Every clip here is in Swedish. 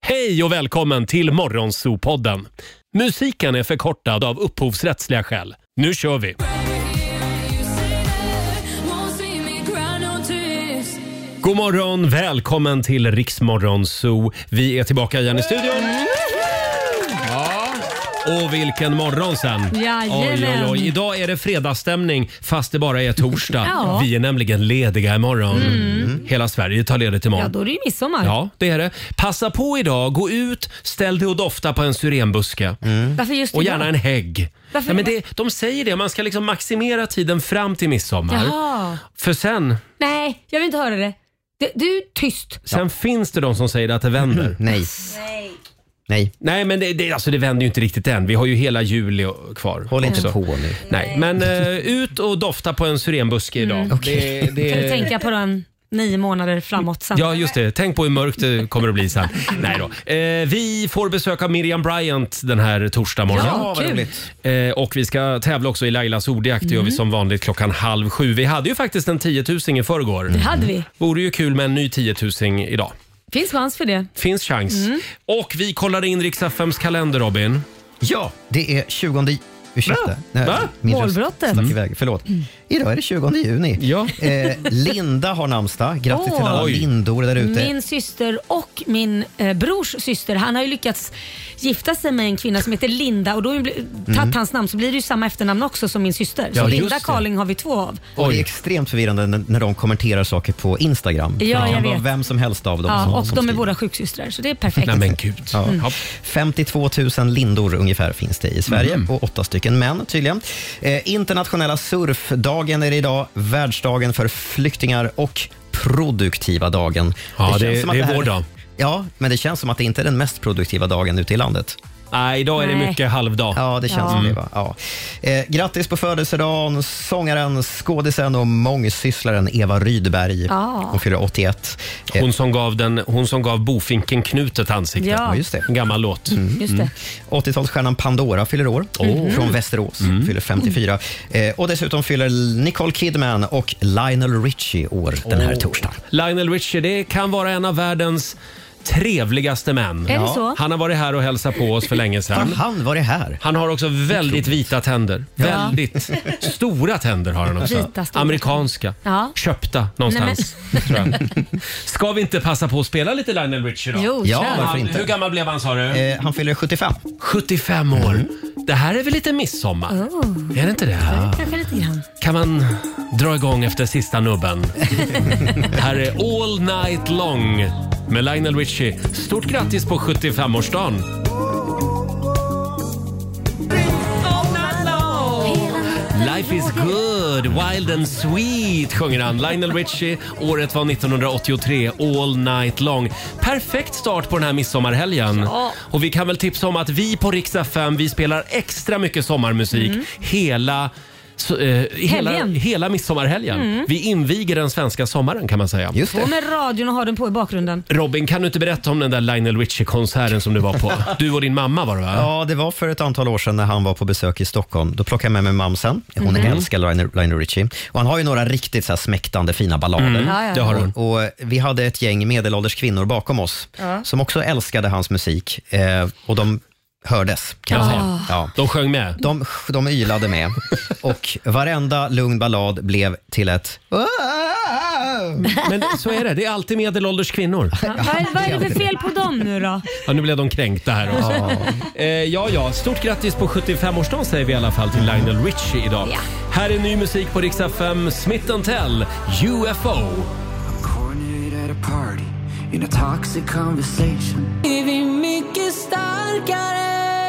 Hej och välkommen till Morgonzoo-podden. Musiken är förkortad av upphovsrättsliga skäl. Nu kör vi! God morgon, välkommen till Riksmorgonzoo. Vi är tillbaka igen i studion. Och vilken morgon sen. Oj. Idag är det fredagsstämning fast det bara är torsdag. Ja. Vi är nämligen lediga imorgon. Hela Sverige tar ledigt imorgon. Ja, då är det ju midsommar. Ja, det är det. Passa på idag, gå ut, ställ dig och dofta på en syrenbuske. Varför just Och gärna en hägg. Varför? Ja, men de säger det, man ska liksom maximera tiden fram till midsommar. Jaha. För sen Nej, jag vill inte höra det. Du är tyst. Sen finns det de som säger att det vänder. Nej, men det vänder ju inte riktigt än. Vi har ju hela juli kvar. Håll inte på nu. Nej, men ut och dofta på en syrenbuske idag. Okay. Kan du tänka på den 9 månader framåt sen? Ja, just det. Tänk på hur mörkt det kommer att bli sen. Nej då. Vi får besöka Miriam Bryant den här torsdag morgon. Ja, vad roligt. Och vi ska tävla också i Lailas ordjakt. Det gör vi som vanligt 6:30. Vi hade ju faktiskt en 10 000 i förrgår. Det hade vi. Vore ju kul med en ny 10 000 idag. Finns chans för det. Finns chans. Och vi kollar in Rix FMs kalender, Robin. Ja, det är 20... Ursäkta. Va? Målbrottet. Stack iväg. Förlåt. Idag är det 20 juni. Ja. Linda har namnsdag. Grattis till alla Lindor där ute. Min syster och min brors syster, han har ju lyckats gifta sig med en kvinna som heter Linda och då har ju tagit hans namn så blir det ju samma efternamn också som min syster. Ja, så Linda just det. Carling har vi 2 av. Och det är extremt förvirrande när de kommenterar saker på Instagram. Ja, det jag kan vara vet. vem som helst av dem. Ja, som och de är skriver. båda sjuksystrar så det är perfekt. Nej men gud. Ja. 52 000 lindor ungefär finns det i Sverige och 8 stycken män tydligen. Internationella surfdagen är det idag. Världsdagen för flyktingar och produktiva dagen. Ja, det känns som att är här- vår dag. Ja, men det känns som att det inte är den mest produktiva dagen ute i landet. Nej, idag är det Nej. mycket halvdag. Ja, det känns som det. Va? Ja. Grattis på födelsedagen, sångaren, skådisen och mångsysslaren Eva Rydberg. Hon fyller 81. Hon som gav bofinken Knut ett ansikte. Ja. Just det. En gammal låt. Just det. 80-talsstjärnan Pandora fyller år. Från Västerås. Fyller 54. Och dessutom fyller Nicole Kidman och Lionel Richie år den här torsdagen. Lionel Richie, det kan vara en av världens trevligaste män. Är det så? Han har varit här och hälsat på oss för länge Har sedan. han varit här? Han har också väldigt vita tänder. Väldigt stora tänder har han också. Vita, stora. Amerikanska. Ja. Köpta någonstans. Tror jag. Ska vi inte passa på att spela lite Lionel Richie då? Jo, Ja, kör. varför inte? Hur gammal blev han, sa du? Han fyller 75. 75 år. Det här är väl lite midsommar? Är det inte det? Kanske lite grann. Kan man dra igång efter sista nubben? Här är All Night Long med Lionel Richie. Stort grattis på 75-årsdagen. Life is good, wild and sweet sjunger han. Lionel Richie, året var 1983, All Night Long. Perfekt start på den här midsommarhelgen. Ja. Och vi kan väl tipsa om att vi på Rix FM, vi spelar extra mycket sommarmusik hela midsommarhelgen. Vi inviger den svenska sommaren kan man säga. Just Och det. med radion och ha den på i bakgrunden. Robin, kan du inte berätta om den där Lionel Richie-konserten som du var på? Du och din mamma var det, va? Ja, det var för ett antal år sedan när han var på besök i Stockholm. Då plockade jag med mig mamsen. Hon älskar Lionel Richie. Och han har ju några riktigt så här smäktande fina ballader. Ja. Det har hon. Och vi hade ett gäng medelålders kvinnor bakom oss som också älskade hans musik. Och de hördes, kan jag säga. Ja. De sjöng med. De ylade med. Och varenda lugn ballad blev till ett... Men så är det. Det är alltid medelålders kvinnor. Vad är det för fel på dem nu då? Ja, nu blev de kränkta här också. Stort grattis på 75-årsdagen säger vi i alla fall till Lionel Richie idag. Ja. Här är ny musik på Rix FM, Smith & Tell, UFO. Cornered at a party in a toxic conversation. Är vi mycket starkare?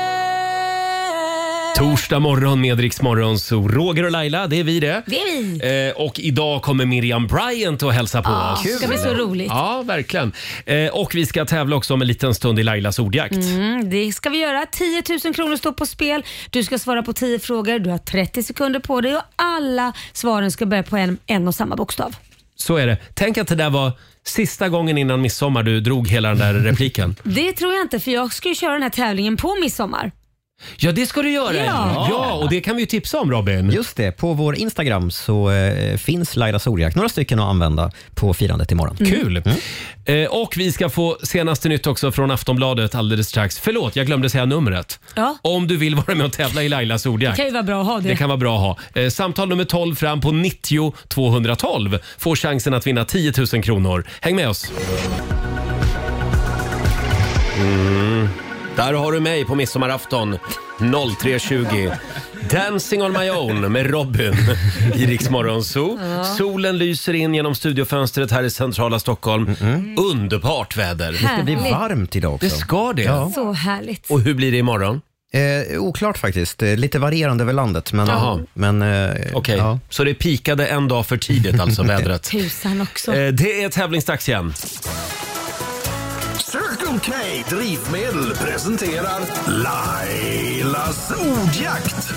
Torsdag morgon med Rix Morgon, så Roger och Laila, det är vi det. Det är vi. Och idag kommer Miriam Bryant att hälsa på oss. Det ska bli så roligt. Ja, verkligen. Och vi ska tävla också om en liten stund i Lailas ordjakt. Det ska vi göra. 10 000 kronor står på spel. Du ska svara på 10 frågor. Du har 30 sekunder på dig och alla svaren ska börja på en och samma bokstav. Så är det. Tänk att det där var sista gången innan midsommar du drog hela den där repliken. Det tror jag inte, för jag ska ju köra den här tävlingen på midsommar. Ja, det ska du göra. Ja, och det kan vi ju tipsa om, Robin. Just det, på vår Instagram så finns Laila Soljakt. Några stycken att använda på firandet imorgon. Kul. Och vi ska få senaste nytt också från Aftonbladet alldeles strax. Förlåt, jag glömde säga numret. Ja. Om du vill vara med och tävla i Lailas ordjakt. Det kan ju vara bra att ha det. Det kan vara bra att ha. Samtal nummer 12 fram på 90 212 får chansen att vinna 10 000 kronor. Häng med oss. Där har du mig på midsommarafton 03.20. Dancing on my own med Robin i Rix Morgon Zoo. Solen lyser in genom studiofönstret här i centrala Stockholm. Underbart väder. Det ska bli varmt idag också. Det ska det. Ja. Så härligt. Och hur blir det imorgon? Oklart faktiskt. Lite varierande över landet. Men, Okej. ja. Så det pikade en dag för tidigt alltså, vädret. Tusan också. Det är tävlingsdags igen. Circle K Drivmedel presenterar Lailas ordjakt.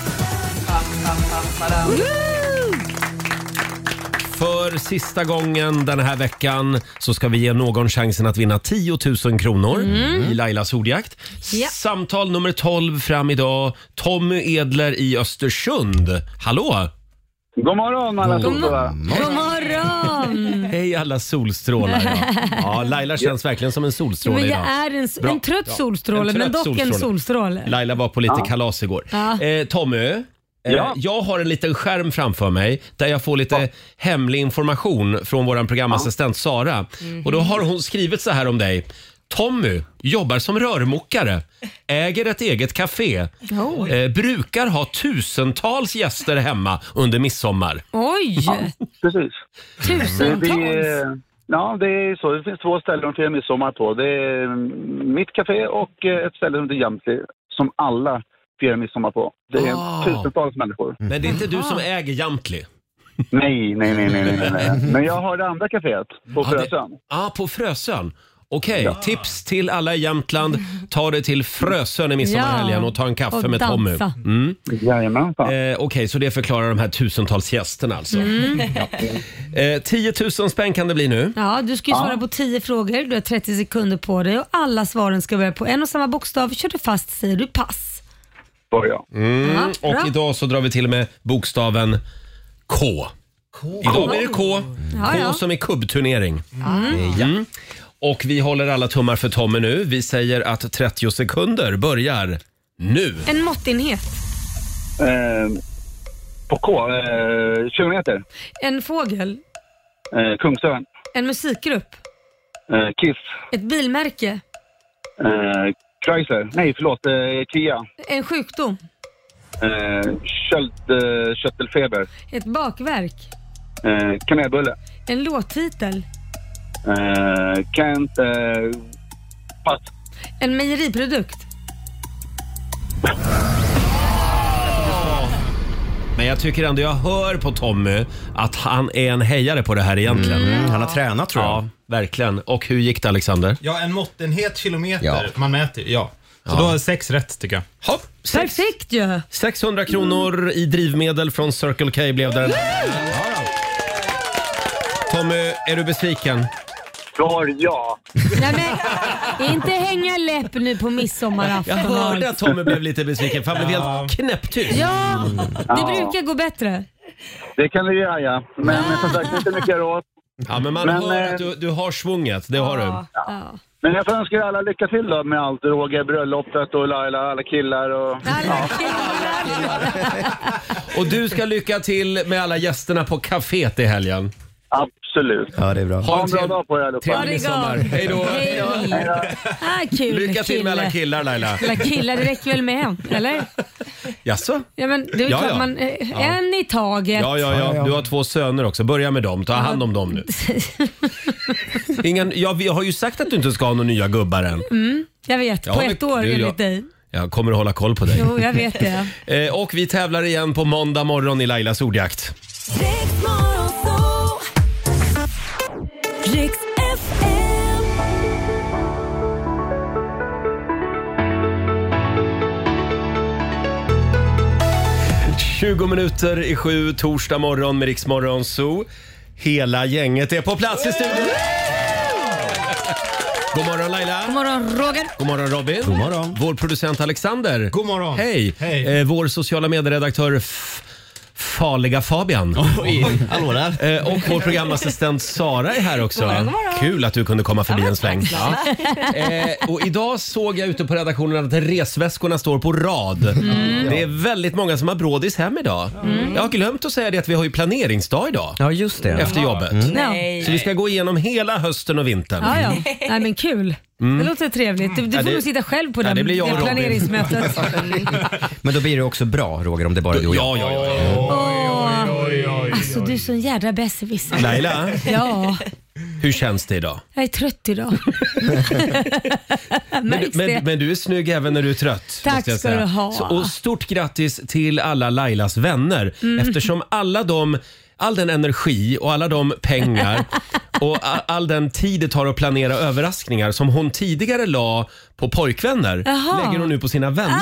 För sista gången den här veckan så ska vi ge någon chansen att vinna 10 000 kronor i Lailas ordjakt. Ja. Samtal nummer 12 fram idag. Tommy Edler i Östersund. Hallå! God morgon alla solstrålar. God morgon! Hej alla solstrålar. Ja, Laila känns verkligen som en solstråle Men idag. jag är en trött solstråle, En trött men dock solstråle. en solstråle. Laila var på lite kalas igår. Ja. Tommy, Ja. jag har en liten skärm framför mig där jag får lite hemlig information från vår programassistent Sara. Och då har hon skrivit så här om dig. Tommy jobbar som rörmokare, äger ett eget café, brukar ha tusentals gäster hemma under midsommar. Oj! Precis. Tusentals! Det är så. Det finns 2 ställen att fira midsommar på. Det är mitt café och ett ställe som heter Jamtli som alla firar midsommar på. Det är tusentals människor. Men det är inte du som äger Jamtli? Nej. Men jag har det andra caféet på Frösön. På Frösön. Okej, tips till alla i Jämtland. Ta det till Frösön i midsommarhelgen och ta en kaffe och med Tommy. dansa. Jajamensan. Okej, så det förklarar de här tusentals gästerna alltså. 10 000 spänn kan det bli nu. Ja, du ska ju svara på 10 frågor. Du har 30 sekunder på dig och alla svaren ska börja på en och samma bokstav. Kör du fast säger du pass. Börja. Och bra. idag så drar vi till med bokstaven K. Idag blir det K. K som i kubbturnering. Och vi håller alla tummar för Tommy nu. Vi säger att 30 sekunder börjar nu. En måttenhet. På K. Kilometer. En fågel. Kungsörn. En musikgrupp. Kiss. Ett bilmärke. Chrysler. Nej, förlåt. Kia. En sjukdom. Köttelfeber. Ett bakverk. Kanelbulle. En låttitel. Kent. Pass. En mejeriprodukt. Men jag tycker ändå jag hör på Tommy att han är en hejare på det här egentligen. Han har tränat tror jag. Ja, verkligen. Och hur gick det, Alexander? Ja, en måttenhet kilometer. Ja. Man mäter, Så då är 6 rätt tycker jag. Hopp, Perfekt ju! 600 kronor i drivmedel från Circle K blev det. Tommy, är du besviken? Svar ja. Nej, men, inte hänga läpp nu på midsommarafton. Jag hörde att Tommy blev lite besviken för han blev helt knäpptyst. Ja, det brukar gå bättre. Det kan du göra, ja. Men som sagt, inte mycket råd. Ja, men man hör att du har svunget, det har du. Ja. Men jag får önska er alla lycka till då med allt. Roger, bröllopet och Laila, alla killar och... Alla killar. Och du ska lycka till med alla gästerna på kaféet i helgen. Absolut. Ja, det är bra. Ha en bra dag på er allihopa. Trevlig midsommar. Hej då. Kul. Lycka till med alla killar, Laila. Alla killar, det räcker väl med en, eller? Jaså? Ja, men det är klart man... En i taget. Ja. Du har 2 söner också. Börja med dem. Ta hand om dem nu. Vi har ju sagt att du inte ska ha några nya gubbar än. Jag vet, på ett år enligt dig. Jag kommer att hålla koll på dig. Jo, jag vet det. Och vi tävlar igen på måndag morgon i Lailas ordjakt. Rix FM. 20 minuter i 7 torsdag morgon med Rix Morgon Zoo. Hela gänget är på plats i studion. God morgon Laila. God morgon Roger. God morgon Robin. God morgon. Vår producent Alexander. God morgon. Hej. Hej. Vår sociala medieredaktör Farliga Fabian. Hallå där. Och vår programassistent Sara är här också. God morgon. Kul att du kunde komma förbi en sväng. Ja. Och idag såg jag ute på redaktionen att resväskorna står på rad. Det är väldigt många som har brådis hem idag. Jag har glömt att säga det att vi har ju planeringsdag idag. Ja, just det. Efter jobbet. Nej. Så vi ska gå igenom hela hösten och vintern. Ja. Nej men kul. Det låter trevligt. Du får nog sitta själv på det blir jag och Robin. planeringsmötet. Men då blir det också bra, Roger, om det bara är du och jag. Alltså du är så en jädra besserwisser. Laila, Ja, hur känns det idag? jag är trött idag. Men du är snygg även när du är trött. Tack måste jag ska säga. du ha. Och stort grattis till alla Lailas vänner. Eftersom all den energi och alla de pengar och all den tid det tar att planera överraskningar som hon tidigare la på pojkvänner lägger hon nu på sina vänner.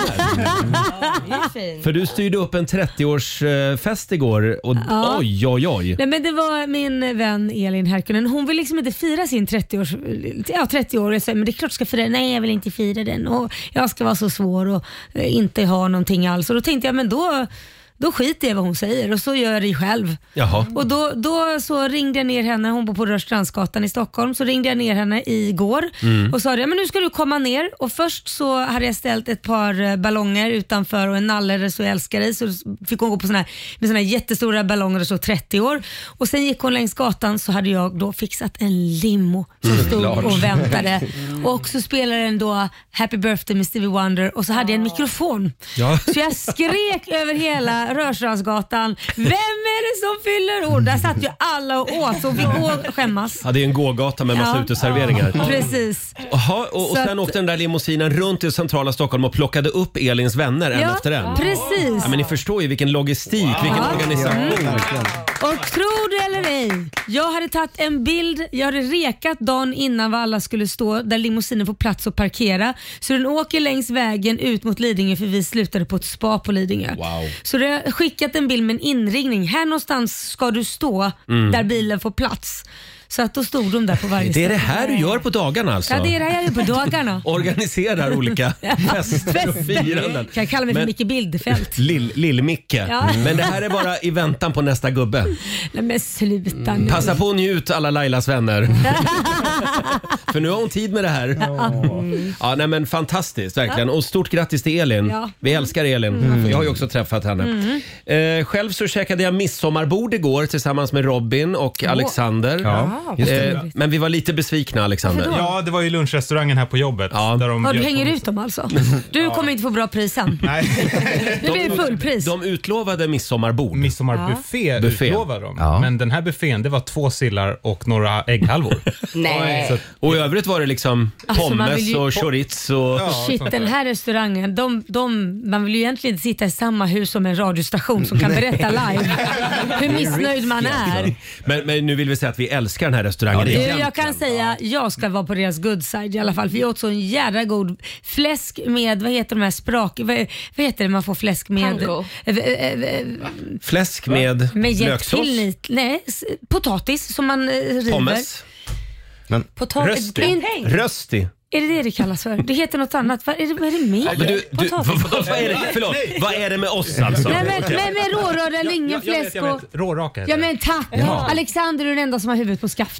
För du styrde upp en 30-årsfest igår och oj. Nej, men det var min vän Elin Härkönen. Hon vill liksom inte fira sin 30 år. Jag säger, men det är klart du ska fira. Nej, jag vill inte fira den. Och jag ska vara så svår och inte ha någonting alls. Och då tänkte jag, men då skiter jag vad hon säger och så gör jag det själv. Jaha. Och då så ringde jag ner henne, hon bor på Rörstrandsgatan i Stockholm, så ringde jag ner henne igår och sa men nu ska du komma ner. Och först så hade jag ställt ett par ballonger utanför och en nalle där så jag älskar dig, så fick hon gå på med såna här jättestora ballonger och så 30 år. Och sen gick hon längs gatan, så hade jag då fixat en limo som stod och väntade. Och så spelade den då Happy Birthday med Stevie Wonder och så hade jag en mikrofon. Ja. Så jag skrek över hela Rörstrandsgatan. Vem är det som fyller år? Där satt ju alla och åt, så vi gå och skämmas. Ja, det är en gågata med massa uteserveringar. Precis. Jaha, och sen åkte den där limousinen runt i centrala Stockholm och plockade upp Elins vänner en efter en. Precis. Ja, men ni förstår ju vilken logistik, vilken organisation. Och tror du eller ej, jag hade tagit en bild, jag hade rekat dagen innan var alla skulle stå, där limousinen får plats att parkera. Så den åker längs vägen ut mot Lidingö, för vi slutade på ett spa på Lidingö. Wow. Så jag har skickat en bild med en inringning. Här någonstans ska du stå där bilen får plats. Så att då stod de där på varje Det är det ställe. här du gör på dagarna alltså? Ja, det är det här jag gör på dagarna. Organiserar olika fester och firanden. Kan jag kalla mig för Micke Bildefält. Lill-Micke. Ja. Men det här är bara i väntan på nästa gubbe. Nej men sluta nu. Passa på att njut alla Lailas vänner. För nu har hon tid med det här. Ja, nej men fantastiskt, verkligen. Och stort grattis till Elin. Ja. Vi älskar Elin. Jag har ju också träffat henne. Själv så käkade jag midsommarbord igår tillsammans med Robin och Alexander. Ja. Just det. Men vi var lite besvikna, Alexander. Varför då? Ja, det var ju lunchrestaurangen här på jobbet. Ja. Där de Ja, du bjöd hänger på- ut dem alltså. Du kommer inte få bra pris sen. Nej, Nu blir det fullpris. De utlovade midsommarbord. midsommarbuffé Buffé. utlovar de. Ja. Men den här buffén, det var 2 sillar och några ägghalvor. Nej. Så, Och i övrigt var det liksom Alltså, man pommes vill ju- och chorizo. Och... Shit, sånt den där. här restaurangen, man vill ju egentligen inte sitta i samma hus som en radiostation som kan berätta live hur missnöjd man är. Men nu vill vi säga att vi älskar den här restaurangen. Jag kan säga, jag ska vara på deras good side i alla fall. För jag åt så en jävla god fläsk med, vad heter de här vad heter det man får fläsk med? Panko. Fläsk med löksås. Nej, potatis som man river. Pommes. Potatis. Rösti. Är det kallas för? Det heter något annat. Vad är det med? Men du, Potatis. vad är det? Förlåt, vad är det med oss alltså? Nej men med rårörda lingonfläsk och... råraka heter Ja det. men tack! Alexander är den enda som har huvudet på skaft.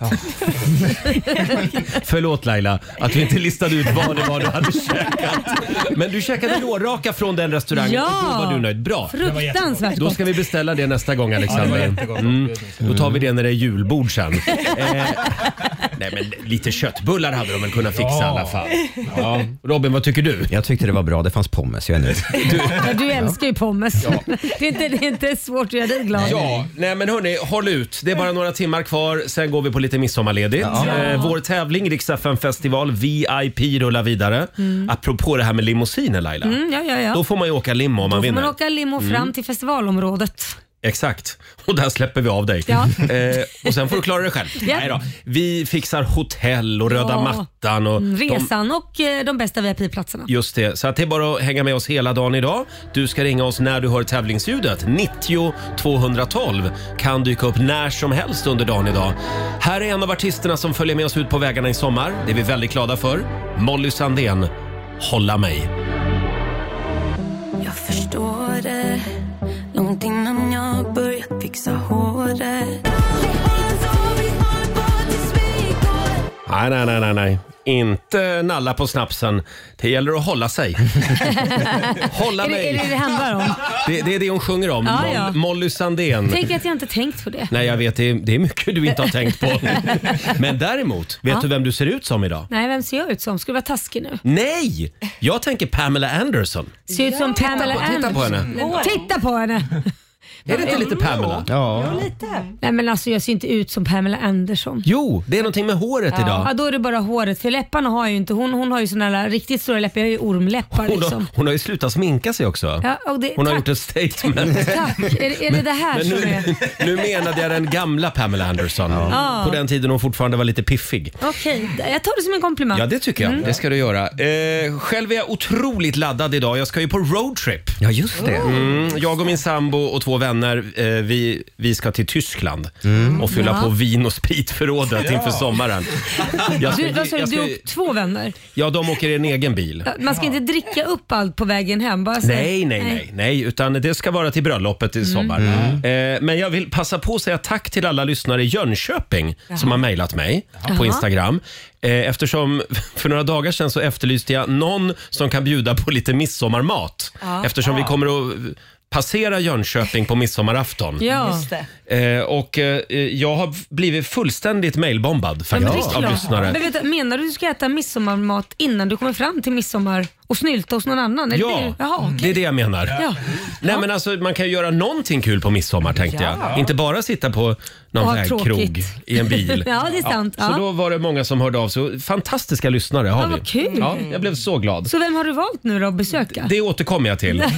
Förlåt Laila, att vi inte listade ut vad det var du hade käkat. Men du käkade råraka från den restaurangen Ja. och då var du nöjd. Bra. Fruktansvärt Då gott. ska vi beställa det nästa gång, Alexander. Då tar vi det när det är julbord sen. Nej men lite köttbullar hade de väl kunnat fixa i alla fall. Ja. Robin, vad tycker du? Jag tyckte det var bra, det fanns pommes, jag är nöjd. Du älskar ju pommes. Det är inte svårt att göra dig glad. Ja, nej men hörni, håll ut. Det är bara några timmar kvar, sen går vi på lite midsommarledigt. Vår tävling, Rix FM festival VIP, rullar vidare. Apropå det här med limousiner, Laila. Ja. Då får man ju åka limo om man Då får vinner. man åka limo fram till festivalområdet. Exakt. Och där släpper vi av dig. Ja. Och sen får du klara dig själv. Ja. Nej då. Vi fixar hotell och röda mattan. Och resan och de bästa VIP-platserna. Just det. Så att det är bara att hänga med oss hela dagen idag. Du ska ringa oss när du hör tävlingsljudet. 90 212 kan dyka upp när som helst under dagen idag. Här är en av artisterna som följer med oss ut på vägarna i sommar. Det är vi väldigt glada för. Molly Sandén, Hålla mig. Jag förstår det. Långt innan jag börjat fixa håret. Nej. Inte nalla på snapsen. Det gäller att hålla sig. Hålla mig. Är det handlar om? Det är det hon sjunger om. Ja. Molly Sandén. Tänk att jag inte tänkt på det. Nej, jag vet. Det är mycket du inte har tänkt på. Men däremot, vet du vem du ser ut som idag? Nej, vem ser jag ut som? Ska du vara taskig nu? Nej! Jag tänker Pamela Anderson. Ser ut som Pamela Anderson. Titta på henne. Titta på henne. Är det inte lite Pamela? Ja. Nej, men alltså jag ser inte ut som Pamela Anderson. Jo, det är någonting med håret idag. Ja, då är det bara håret. För läpparna har jag ju inte. Hon har ju såna där riktigt stora läppar. Jag har ju ormläppar liksom. Hon har ju slutat sminka sig också. Ja, och Hon har gjort ett statement. Tack. Är det här som är... Nu menade jag den gamla Pamela Anderson. Ja. På den tiden hon fortfarande var lite piffig. Okej, jag tar det som en komplimang. Ja, det tycker jag. Det ska du göra. Själv är jag otroligt laddad idag. Jag ska ju på roadtrip. Ja, just det. Jag och min sambo och 2 vänner, vi ska till Tyskland och fylla på vin- och spritförrådet inför sommaren. Vad sa du? Du och 2 vänner? Ja, de åker i en egen bil. Man ska inte dricka upp allt på vägen hem? Bara så. Nej, utan det ska vara till bröllopet i sommar. Men jag vill passa på att säga tack till alla lyssnare i Jönköping som har mejlat mig på Instagram. Eftersom för några dagar sedan så efterlyste jag någon som kan bjuda på lite midsommarmat. Eftersom vi kommer att passera Jönköping på midsommarafton. Ja. Och jag har blivit fullständigt mailbombad faktiskt av lyssnare. Men menar du ska äta midsommarmat innan du kommer fram till midsommar och snylta hos någon annan? Eller det är det jag menar. Ja. Nej, men alltså, man kan ju göra någonting kul på midsommar, tänkte jag. Inte bara sitta på någon vägkrog i en bil. Ja, det är sant. Så då var det många som hörde av sig. Fantastiska lyssnare har vi. Vad kul. Ja, jag blev så glad. Så vem har du valt nu då att besöka? Det återkommer jag till.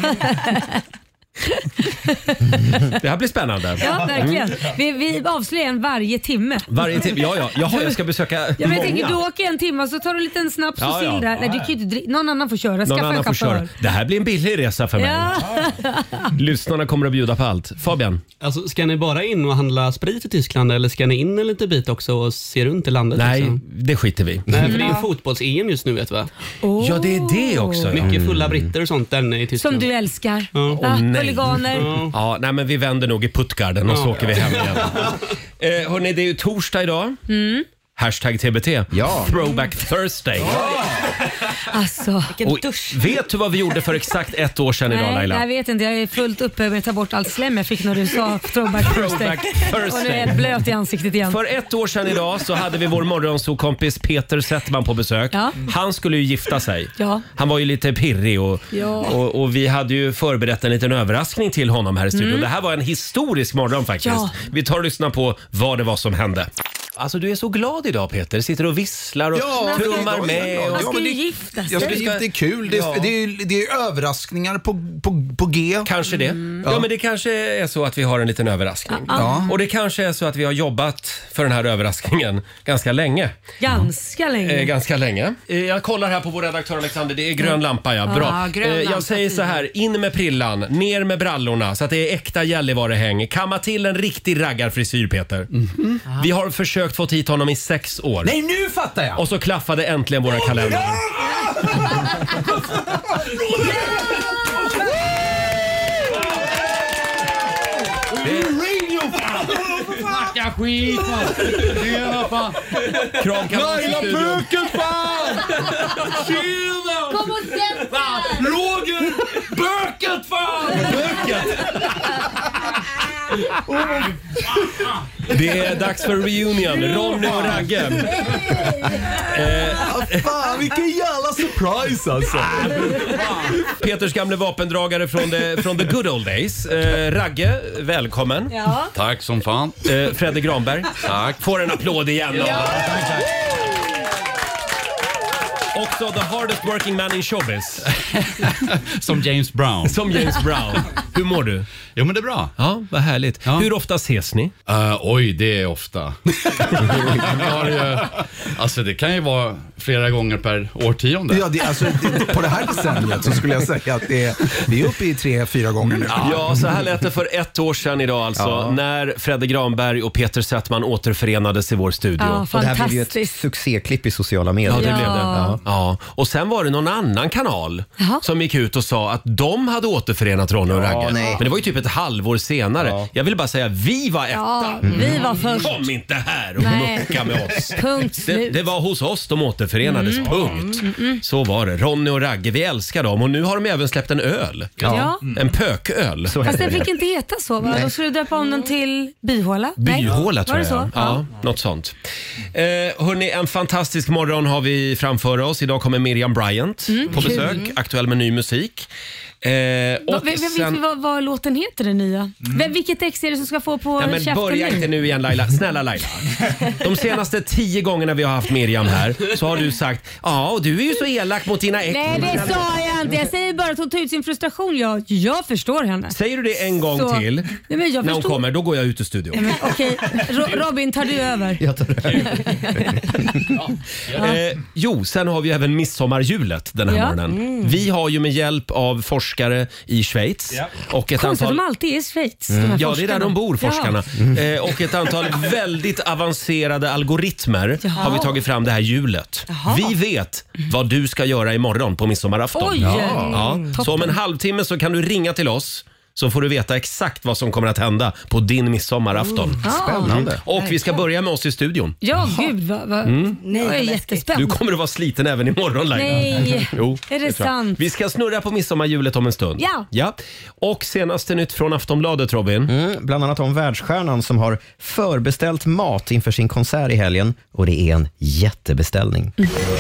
Det här blir spännande. Ja, verkligen. Vi avslöjar en varje timme. Varje timme, ja. Jaha, jag ska besöka jag många. tänker, du åker en timme och så tar du en liten snaps och sill där. Nej, du kan ju inte någon annan får köra. Någon annan får köra. Det här blir en billig resa för mig. Lyssnarna kommer att bjuda på allt. Fabian? Alltså, ska ni bara in och handla sprit i Tyskland eller ska ni in en liten bit också och se runt i landet? Nej, liksom? det skiter vi. Nej, för det är ju fotbolls-EM just nu, vet du va? Ja, det är det också. Mycket fulla britter och sånt där i Tyskland. Som du älskar. Huliganer. Ja, nej, men vi vänder nog i Puttgarden och så åker vi hem igen. Hörrni, det är ju torsdag idag. Hashtag TBT. Ja. Throwback Thursday. Alltså, och vet du vad vi gjorde för exakt 1 år sedan idag, Laila? Nej, jag vet inte. Jag är fullt uppe med att ta bort allt slem jag fick när du sa Throwback Thursday. Och nu är jag blöt i ansiktet igen. För 1 år sedan idag så hade vi vår morgonsokompis Peter Settman på besök. Ja. Han skulle ju gifta sig. Ja. Han var ju lite pirrig och vi hade ju förberett en liten överraskning till honom här i studion. Det här var en historisk morgon faktiskt. Ja. Vi tar och lyssnar på vad det var som hände. Alltså du är så glad idag, Peter. Sitter och visslar och trummar med. Han ska ju gifta sig. Det är kul. Det är överraskningar på G. Kanske det. Ja, men det kanske är så att vi har en liten överraskning. Och det kanske är så att vi har jobbat för den här överraskningen ganska länge. Ganska länge. Jag kollar här på vår redaktör Alexander. Det är grön lampa, ja. Bra. Jag säger så här. In med prillan, ner med brallorna så att det är äkta Gällivarehäng. Kamma till en riktig raggarfrisyr, Peter. Vi har försökt få hit honom i 6 år. Nej, nu fattar jag! Och så klaffade äntligen våra kalendrar. Snacka skit, fan! Laila Böken, fan! Tjena! Kom och sätt dig! Roger! Böken, fan! Det är dags för reunion. Ronny och Ragge. Fan, vilken jävla surprise alltså. Peters gamla vapendragare från the good old days. Ragge, välkommen. Ja. Tack som fan. Fredrik Granberg. Tack. Får en applåd igen. Ja. Också the hardest working man in showbiz. Som James Brown. Som James Brown. Hur mår du? Jo, men det är bra. Ja, vad härligt. Ja. Hur ofta ses ni? Oj, det är ofta. Alltså det kan ju vara flera gånger per årtionde. Ja, på det här decenniet så skulle jag säga att det är uppe i 3-4 gånger nu. Ja, så här lät det för 1 år sedan idag alltså, när Fredde Granberg och Peter Settman återförenades i vår studio. Ja, och det här blev ju ett succéklipp i sociala medier. Ja, det blev det. Ja. Och sen var det någon annan kanal som gick ut och sa att de hade återförenat Ronny och Ragge. Nej. Men det var ju typ ett halvår senare. Ja. Jag vill bara säga, vi var etta. Ja, vi var först. Kom inte här och mucka med oss. Punkt slut. Det var hos oss de återförenades, punkt. Så var det. Ronny och Ragge, vi älskar dem. Och nu har de även släppt en öl. Ja. En pököl. Fast den fick inte heta så, va? De skulle döpa om den till Byhåla. Byhåla tror jag. Var det så? Ja, något sånt. Hörrni, en fantastisk morgon har vi framför oss. Idag kommer Miriam Bryant på besök. Aktuell med ny musik. Vet vi vad låten heter, den nya? Vilket ex är det som ska få på käften? Börja inte nu igen Laila. Snälla Laila. De senaste 10 gångerna vi har haft Miriam här så har du sagt och du är ju så elak mot dina ex. Nej, det sa jag inte. Jag säger bara att hon tar ut sin frustration. Jag förstår henne. Säger du det en gång till? Nej, men när hon kommer, då går jag ut ur studion. Okej, Robin, tar du över? Jag tar över. Jo, sen har vi även midsommarhjulet den här morgonen. Vi har ju med hjälp av forskare i Schweiz. Och ett konstigt, antal... de alltid är i Schweiz. Ja, det är där de bor, forskarna. Och ett antal väldigt avancerade algoritmer har vi tagit fram det här hjulet. Vi vet vad du ska göra imorgon på midsommarafton. Oj! Ja. Så om en halvtimme så kan du ringa till oss. Så får du veta exakt vad som kommer att hända på din midsommarafton. Spännande. Och vi ska börja med oss i studion. Ja, gud Nej, jag är jättespänd. Du kommer att vara sliten även imorgon, Laila. Nej, jo, är det sant? Vi ska snurra på midsommarhjulet om en stund. Ja. Och senaste nytt från Aftonbladet, Robin. Bland annat om världsstjärnan som har förbeställt mat inför sin konsert i helgen. Och det är en jättebeställning.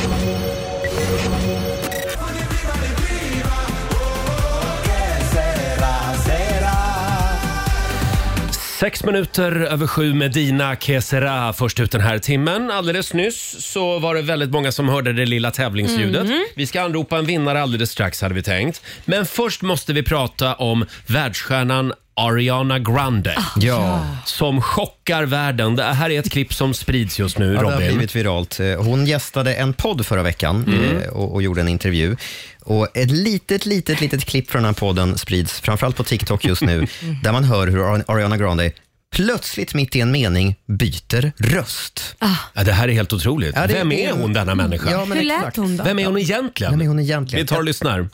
6:06 med Dina Kesera först ut den här timmen. Alldeles nyss så var det väldigt många som hörde det lilla tävlingsljudet. Vi ska anropa en vinnare alldeles strax, hade vi tänkt. Men först måste vi prata om världsstjärnan Ariana Grande. Som chockar världen. Det här är ett klipp som sprids just nu, Robin. Det har blivit viralt. Hon gästade en podd förra veckan och gjorde en intervju. Och ett litet klipp från den här podden sprids framförallt på TikTok just nu. Där man hör hur Ariana Grande plötsligt mitt i en mening byter röst. Ja, det här är helt otroligt. Vem är hon, denna människa? Ja, men hur lät hon då? Vem är hon egentligen? Vi tar och lyssnar.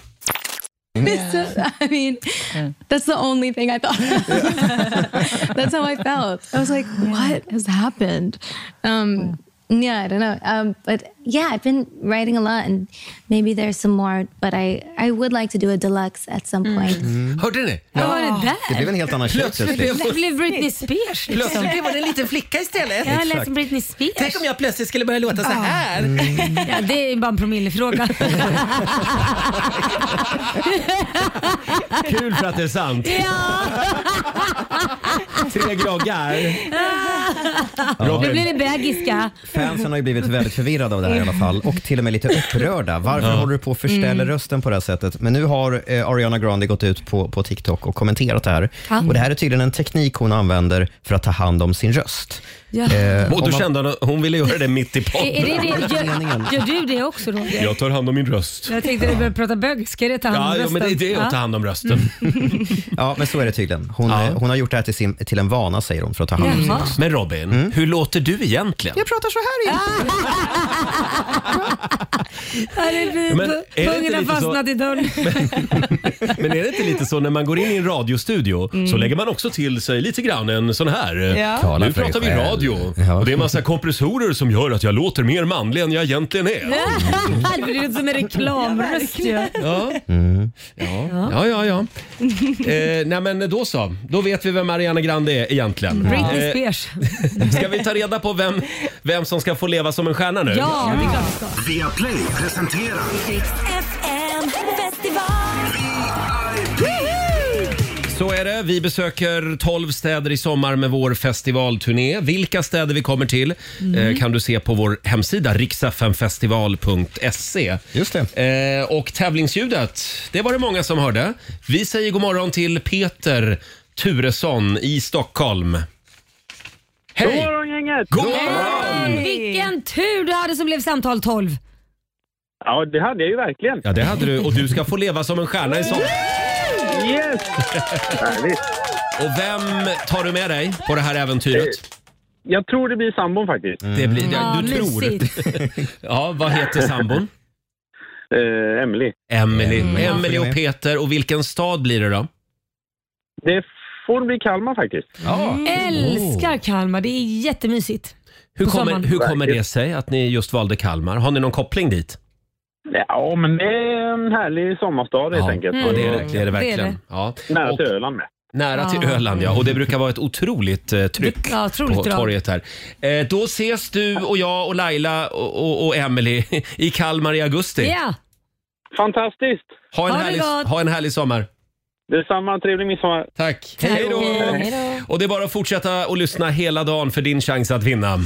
I mean, that's the only thing I thought. That's how I felt. I was like, what has happened? Yeah, I don't know. But yeah, I've been writing a lot and maybe there's some more, but I would like to do a deluxe at some point. Hörde ni? Vad var det där? Det blev en helt annan tjej. Det blev Britney Spears. Plötsligt blev hon en liten flicka istället. Jag lät som Britney Spears. Tänk om jag plötsligt skulle börja låta så här. Ja, det är bara en promillefråga. Kul för att det är sant. Ja. 3 groggar. Nu blir det bägiska. Fansen har ju blivit väldigt förvirrade av det här i alla fall. Och till och med lite upprörda. Varför håller du på att förställa rösten på det här sättet? Men nu har Ariana Grande gått ut på TikTok och kommenterat det här. Och det här är tydligen en teknik hon använder för att ta hand om sin röst. Ja. Och då kände hon ville göra det mitt i podden. Gör du det också då? Jag tar hand om min röst. Jag tänkte att du började prata bögska. Det ta hand om rösten. Ja, men det är att ta hand om rösten. Ja, men så är det tydligen. Hon har gjort det här till en vana, säger hon, för att ta hand om sin röst. Men Robin, hur låter du egentligen? Jag pratar så här igen. Pungen har fastnat i dörren. Men är det inte lite så när man går in i en radiostudio så lägger man också till sig lite grann en sån här. Nu pratar vi radio. Och det är en massa kompressorer som gör att jag låter mer manlig än jag egentligen är. Det blir som en reklamröst. Ja. Nej men då så. Då vet vi vem Ariana Grande är egentligen. Britney Spears. Ska vi ta reda på vem som ska få leva som en stjärna nu? Ja, det är klart vi ska. Via Play presenterar FM festival. Så Så är det. Vi besöker 12 städer i sommar med vår festivalturné. Vilka städer vi kommer till kan du se på vår hemsida riksfmfestival.se. Just det. Och tävlingsljudet, det var det många som hörde. Vi säger god morgon till Peter Turesson i Stockholm. Hej! God morgon gänget! God morgon! Vilken tur du hade som blev samtal 12. Ja, det hade jag ju verkligen. Ja, det hade du. Och du ska få leva som en stjärna i sommar. Yes! Härligt. Och vem tar du med dig på det här äventyret? Jag tror det blir sambon faktiskt. Det blir, du tror. Ja, vad heter sambon? Emily och Peter. Och vilken stad blir det då? Det får bli Kalmar faktiskt. Älskar Kalmar, det är jättemysigt. Hur kommer det sig att ni just valde Kalmar? Har ni någon koppling dit? Ja, men det är en härlig sommarstad helt enkelt. Ja, det är det verkligen. Det är det. Ja. Nära till Öland med. Nära till Öland, ja. Och det brukar vara ett otroligt tryck på bra. torget här. Då ses du och jag och Laila och Emily i Kalmar i augusti. Ja. Fantastiskt. Ha en härlig sommar. Detsamma, trevlig midsommar. Tack. Hej då. Och det är bara att fortsätta och lyssna hela dagen för din chans att vinna.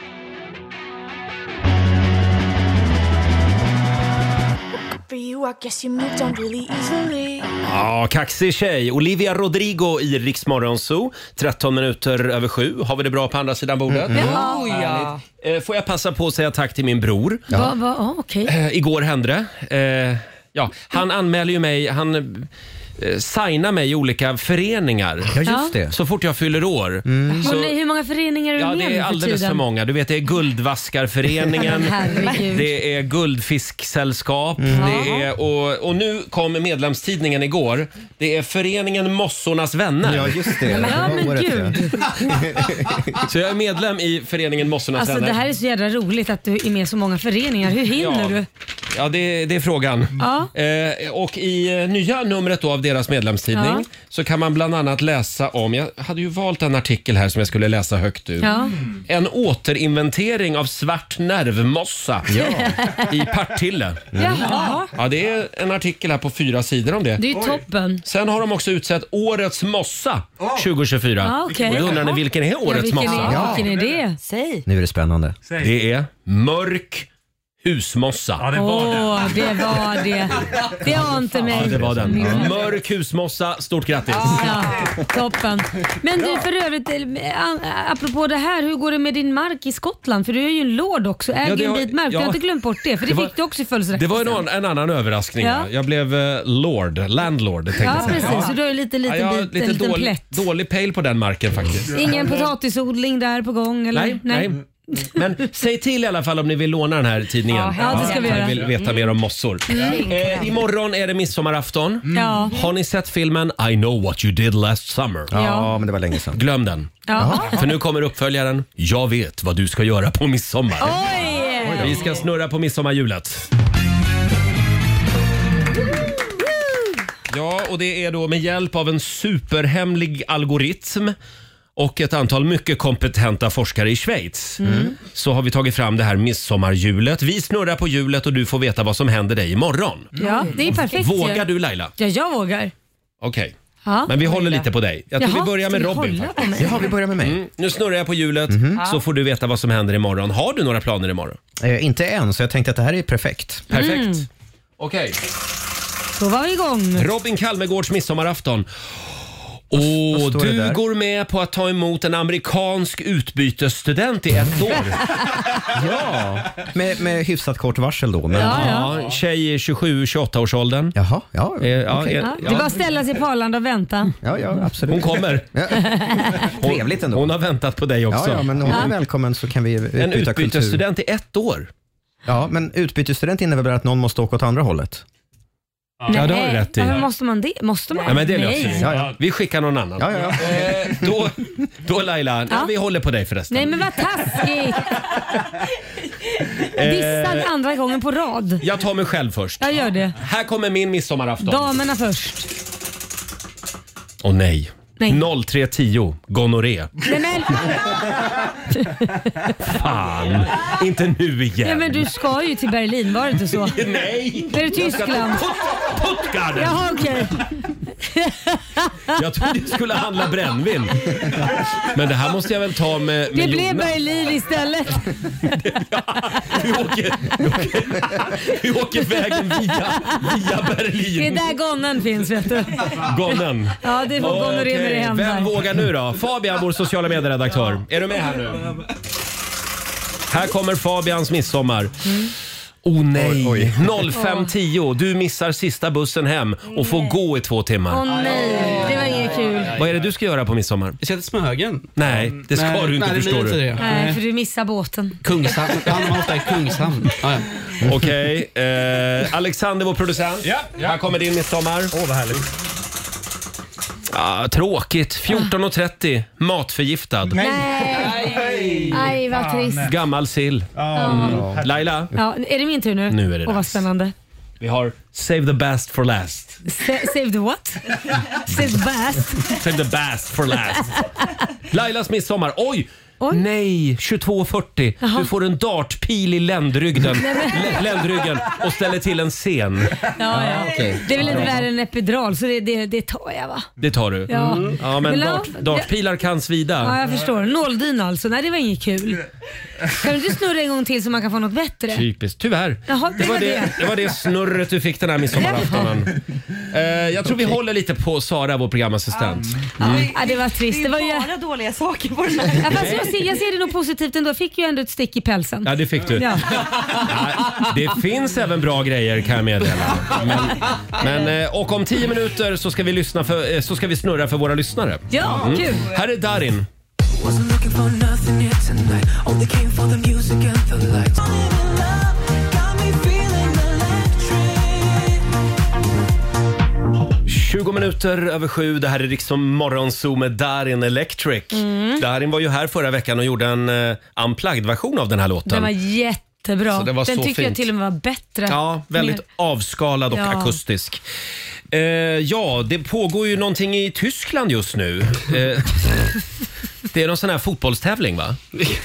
Ja, kaxig tjej. Olivia Rodrigo i Rix Morgon Zoo. 13 minuter över 7. Har vi det bra på andra sidan bordet? Ja. Får jag passa på att säga tack till min bror? Okej. Igår hände det. Han anmäler ju mig. Han signa mig i olika föreningar. Ja, just det. Så fort jag fyller år. Så, hur många föreningar är du med det är alldeles för många. Du vet, det är Guldvaskarföreningen. Det är Guldfisksällskap. Det är, och nu kom medlemstidningen igår. Det är föreningen Mossornas vänner. Ja, just det. Ja, men gud. Så jag är medlem i föreningen Mossornas vänner. Det här är så jävla roligt att du är med i så många föreningar. Hur hinner du? Ja, det är frågan. Ja. Och i nya numret då av deras medlemstidning så kan man bland annat läsa om, jag hade ju valt en artikel här som jag skulle läsa högt ur. En återinventering av svart nervmossa i Partille. Ja, det är en artikel här på 4 sidor om det. Det är ju toppen. Sen har de också utsett årets mossa 2024. Okay. Och då undrar ni, vilken är årets mossa? Vilken är det? Säg. Nu är det spännande. Det är mörk husmossa. Ja, det var det. Det har inte mig. Ja, det var den. Mörk husmossa, stort grattis. Ja, toppen. Men du, för övrigt, apropå det här, hur går det med din mark i Skottland? För du är ju en lord också, äger en bit mark. Du har inte glömt bort det, för det fick du också i födelsedagspresent. Det var en annan överraskning. Ja. Jag blev landlord. Ja, precis. Så du har ju lite plätt. Dålig pejl på den marken faktiskt. Ingen potatisodling där på gång? Eller? Nej. Men säg till i alla fall om ni vill låna den här tidningen. Ja, det ska vi göra. Jag vill veta mer om mossor. Imorgon är det midsommarafton. Ja. Har ni sett filmen I know what you did last summer? Ja, men det var länge sedan. Glöm den. För nu kommer uppföljaren Jag vet vad du ska göra på midsommar. Oj! Vi ska snurra på midsommarhjulet. Ja, och det är då med hjälp av en superhemlig algoritm och ett antal mycket kompetenta forskare i Schweiz så har vi tagit fram det här midsommarhjulet. Vi snurrar på hjulet och du får veta vad som händer dig imorgon. Ja, det är perfekt. Vågar du, Laila? Ja, jag vågar. Okej. Ja. Men vi håller lite på dig. Jag tror vi börjar med Robin. Ja, vi börjar med mig. Nu snurrar jag på hjulet så får du veta vad som händer imorgon. Har du några planer imorgon? Inte än, så jag tänkte att det här är perfekt. Perfekt. Okej. Då var vi igång. Robin Kalmegårds midsommarafton. Du går med på att ta emot en amerikansk utbytesstudent i 1 år. Ja, med hyfsat kort varsel då. Men... Ja, tjej i 27-28-årsåldern. Jaha, Det är bara att ställa sig på Arlanda och vänta. Ja, absolut. Hon kommer. Trevligt ändå. Hon har väntat på dig också. Ja, men hon är välkommen så kan vi utbyta en utbytesstudent i 1 år. Ja, men utbytesstudent innebär att någon måste åka åt andra hållet. Ja, det har du rätt i. Men måste man det? Måste man? Ja, men det löser vi. Vi skickar någon annan. Då Laila, vi håller på dig förresten. Nej, men vad taskigt. Dissad andra gången på rad. Jag tar mig själv först. Jag gör det. Här kommer min midsommarafton. Damerna först. Åh nej. 0310 gonorré. Nej, men... Fan, inte nu igen. Ja, men du ska ju till Berlin, var det inte så? Nej. Det är Tyskland. Puttgarden. Jaha, okej. Jag trodde det skulle handla brännvin. Men det här måste jag väl ta med Det blev Jonas. Berlin istället. Vi åker vägen via Berlin. Det är där gonnen finns, vet du. Gonnen. Ja, det får gonorré med det hem Vem här. vågar nu då? Fabian, vår sociala medieredaktör. Är du med här nu? Här kommer Fabians midsommar. Oh nej, 05:10. Du missar sista bussen hem och får gå i 2 timmar. Åh nej, det var inget kul. Vad är det du ska göra på midsommar? Jag ska till Smögen. Nej, det ska du inte, nej, förstår du. det. Nej, för du missar båten. Kungshamn. Han var ofta i Kungshamn. Ja. Okej, Alexander, vår producent. Här kommer din midsommar. Vad härligt. Tråkigt. 14:30. Matförgiftad. Nej, vad trist. Gammal sill. Laila? Ja, är det min tur nu? Nu är det vad dags. spännande. Vi har Save the best for last. Save the what? Save the best. Save the best for last. Lailas midsommar. Oj! Nej, 22:40. Jaha. Du får en dartpil i ländryggen och ställer till en scen. Ja. okej. Det är väl inte värre än epidural, så det tar jag, va? Det tar du? Ja. Ja, men Men dartpilar kan svida. Ja, jag förstår. Nåldyna alltså. Nej, det var inget kul. Kan du inte snurra en gång till så man kan få något bättre? Typiskt. Tyvärr. Jaha, Det var det snurret du fick den här midsommaraftonen. Jag tror vi håller lite på Sara, vår programassistent. Ja, det var trist. Det var ju bara dåliga saker på den här. Ja, fast jag ser det nog positivt ändå. Jag fick ju ändå ett stick i pälsen. Ja, det fick du. Ja. Det finns även bra grejer, kan jag meddela. Men, och om 10 minuter så ska vi snurra för våra lyssnare. Ja, kul. Här är Darin. Wasn't looking for nothing here tonight. Only came for the music and the lights. Got me feeling electric. 20 minuter över 7. Det här är liksom Morgonzoo med Darin Electric. Darin var ju här förra veckan och gjorde en unplugged-version av den här låten. Den var jättebra. Så det var den så tycker jag fint. till och med var bättre. Ja, väldigt avskalad och akustisk. Det pågår ju någonting i Tyskland just nu. Det är någon sån här fotbollstävling, va?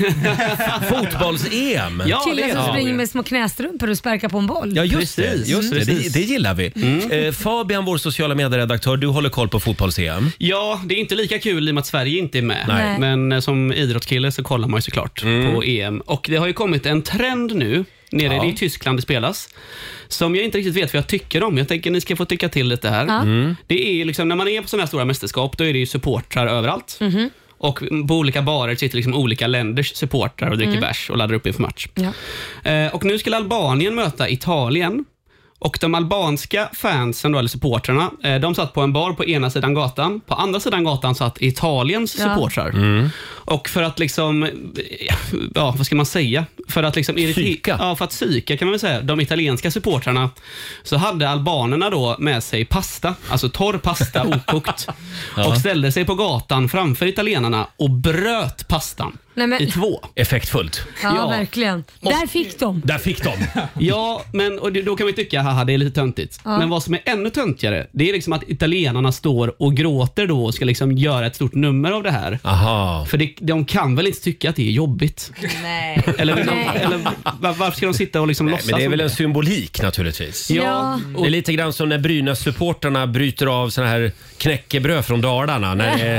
Fotbolls-EM. Ja, killar som springer med små knästrumpor och sparkar på en boll. Ja, just det. Det gillar vi. Fabian, vår sociala medieredaktör, du håller koll på fotbolls-EM. Ja, det är inte lika kul i och med att Sverige inte är med. Nej. Men som idrottskille så kollar man ju såklart på EM. Och det har ju kommit en trend nu nere i Tyskland det spelas, som jag inte riktigt vet vad jag tycker om. Jag tänker ni ska få tycka till lite här. Det är liksom, när man är på sådana här stora mästerskap, då är det ju supportrar överallt. Och på olika barer sitter liksom olika länders supportrar och dricker bärs och laddar upp inför match. Ja. Och nu skulle Albanien möta Italien. Och de albanska fansen då, eller supportrarna, de satt på en bar på ena sidan gatan. På andra sidan gatan satt Italiens supportrar. Och för att liksom, ja, vad ska man säga? För att liksom psyka. För att psyka kan man väl säga. De italienska supportrarna, så hade albanerna då med sig pasta, alltså torr pasta, okokt. Och ställde sig på gatan framför italienarna och bröt pastan. I 2. Effektfullt. Ja, verkligen. Där fick de. Ja, men och då kan vi tycka, haha, det är lite töntigt. Ja. Men vad som är ännu töntigare, det är liksom att italienarna står och gråter då och ska liksom göra ett stort nummer av det här. Aha. För de kan väl inte tycka att det är jobbigt? Nej. Eller varför ska de sitta och liksom låtsas? Men det är väl en symbolik naturligtvis. Ja. Det är lite grann som när Brynäs-supporterna bryter av såna här knäckebröd från Dalarna.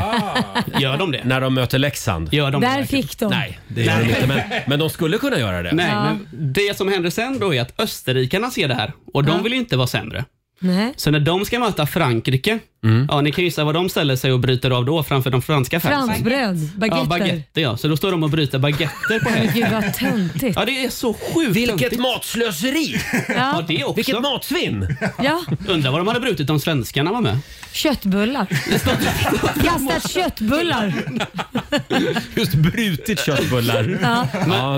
Gör de det? När de möter Leksand. Gör de Där det? fick de. Nej, det gör de inte. Men de skulle kunna göra det. Nej, men det som händer sen då är att österrikarna ser det här och de vill ju inte vara sämre. Nej. Så när de ska möta Frankrike, ja, ni kan gissa vad de ställer sig och bryter av då framför de franska fansen. Franskbröd, baguetter. Ja, baguetter, ja. Så då står de och bryter baguetter på Men gud vad töntigt. Ja, det är så sjukt. Vilket matslöseri! Ja, det också. Vilket matsvinn! Ja. Undrar vad de hade brutit om svenskarna var med. Köttbullar. Kastat köttbullar. Just brutit köttbullar. Ja.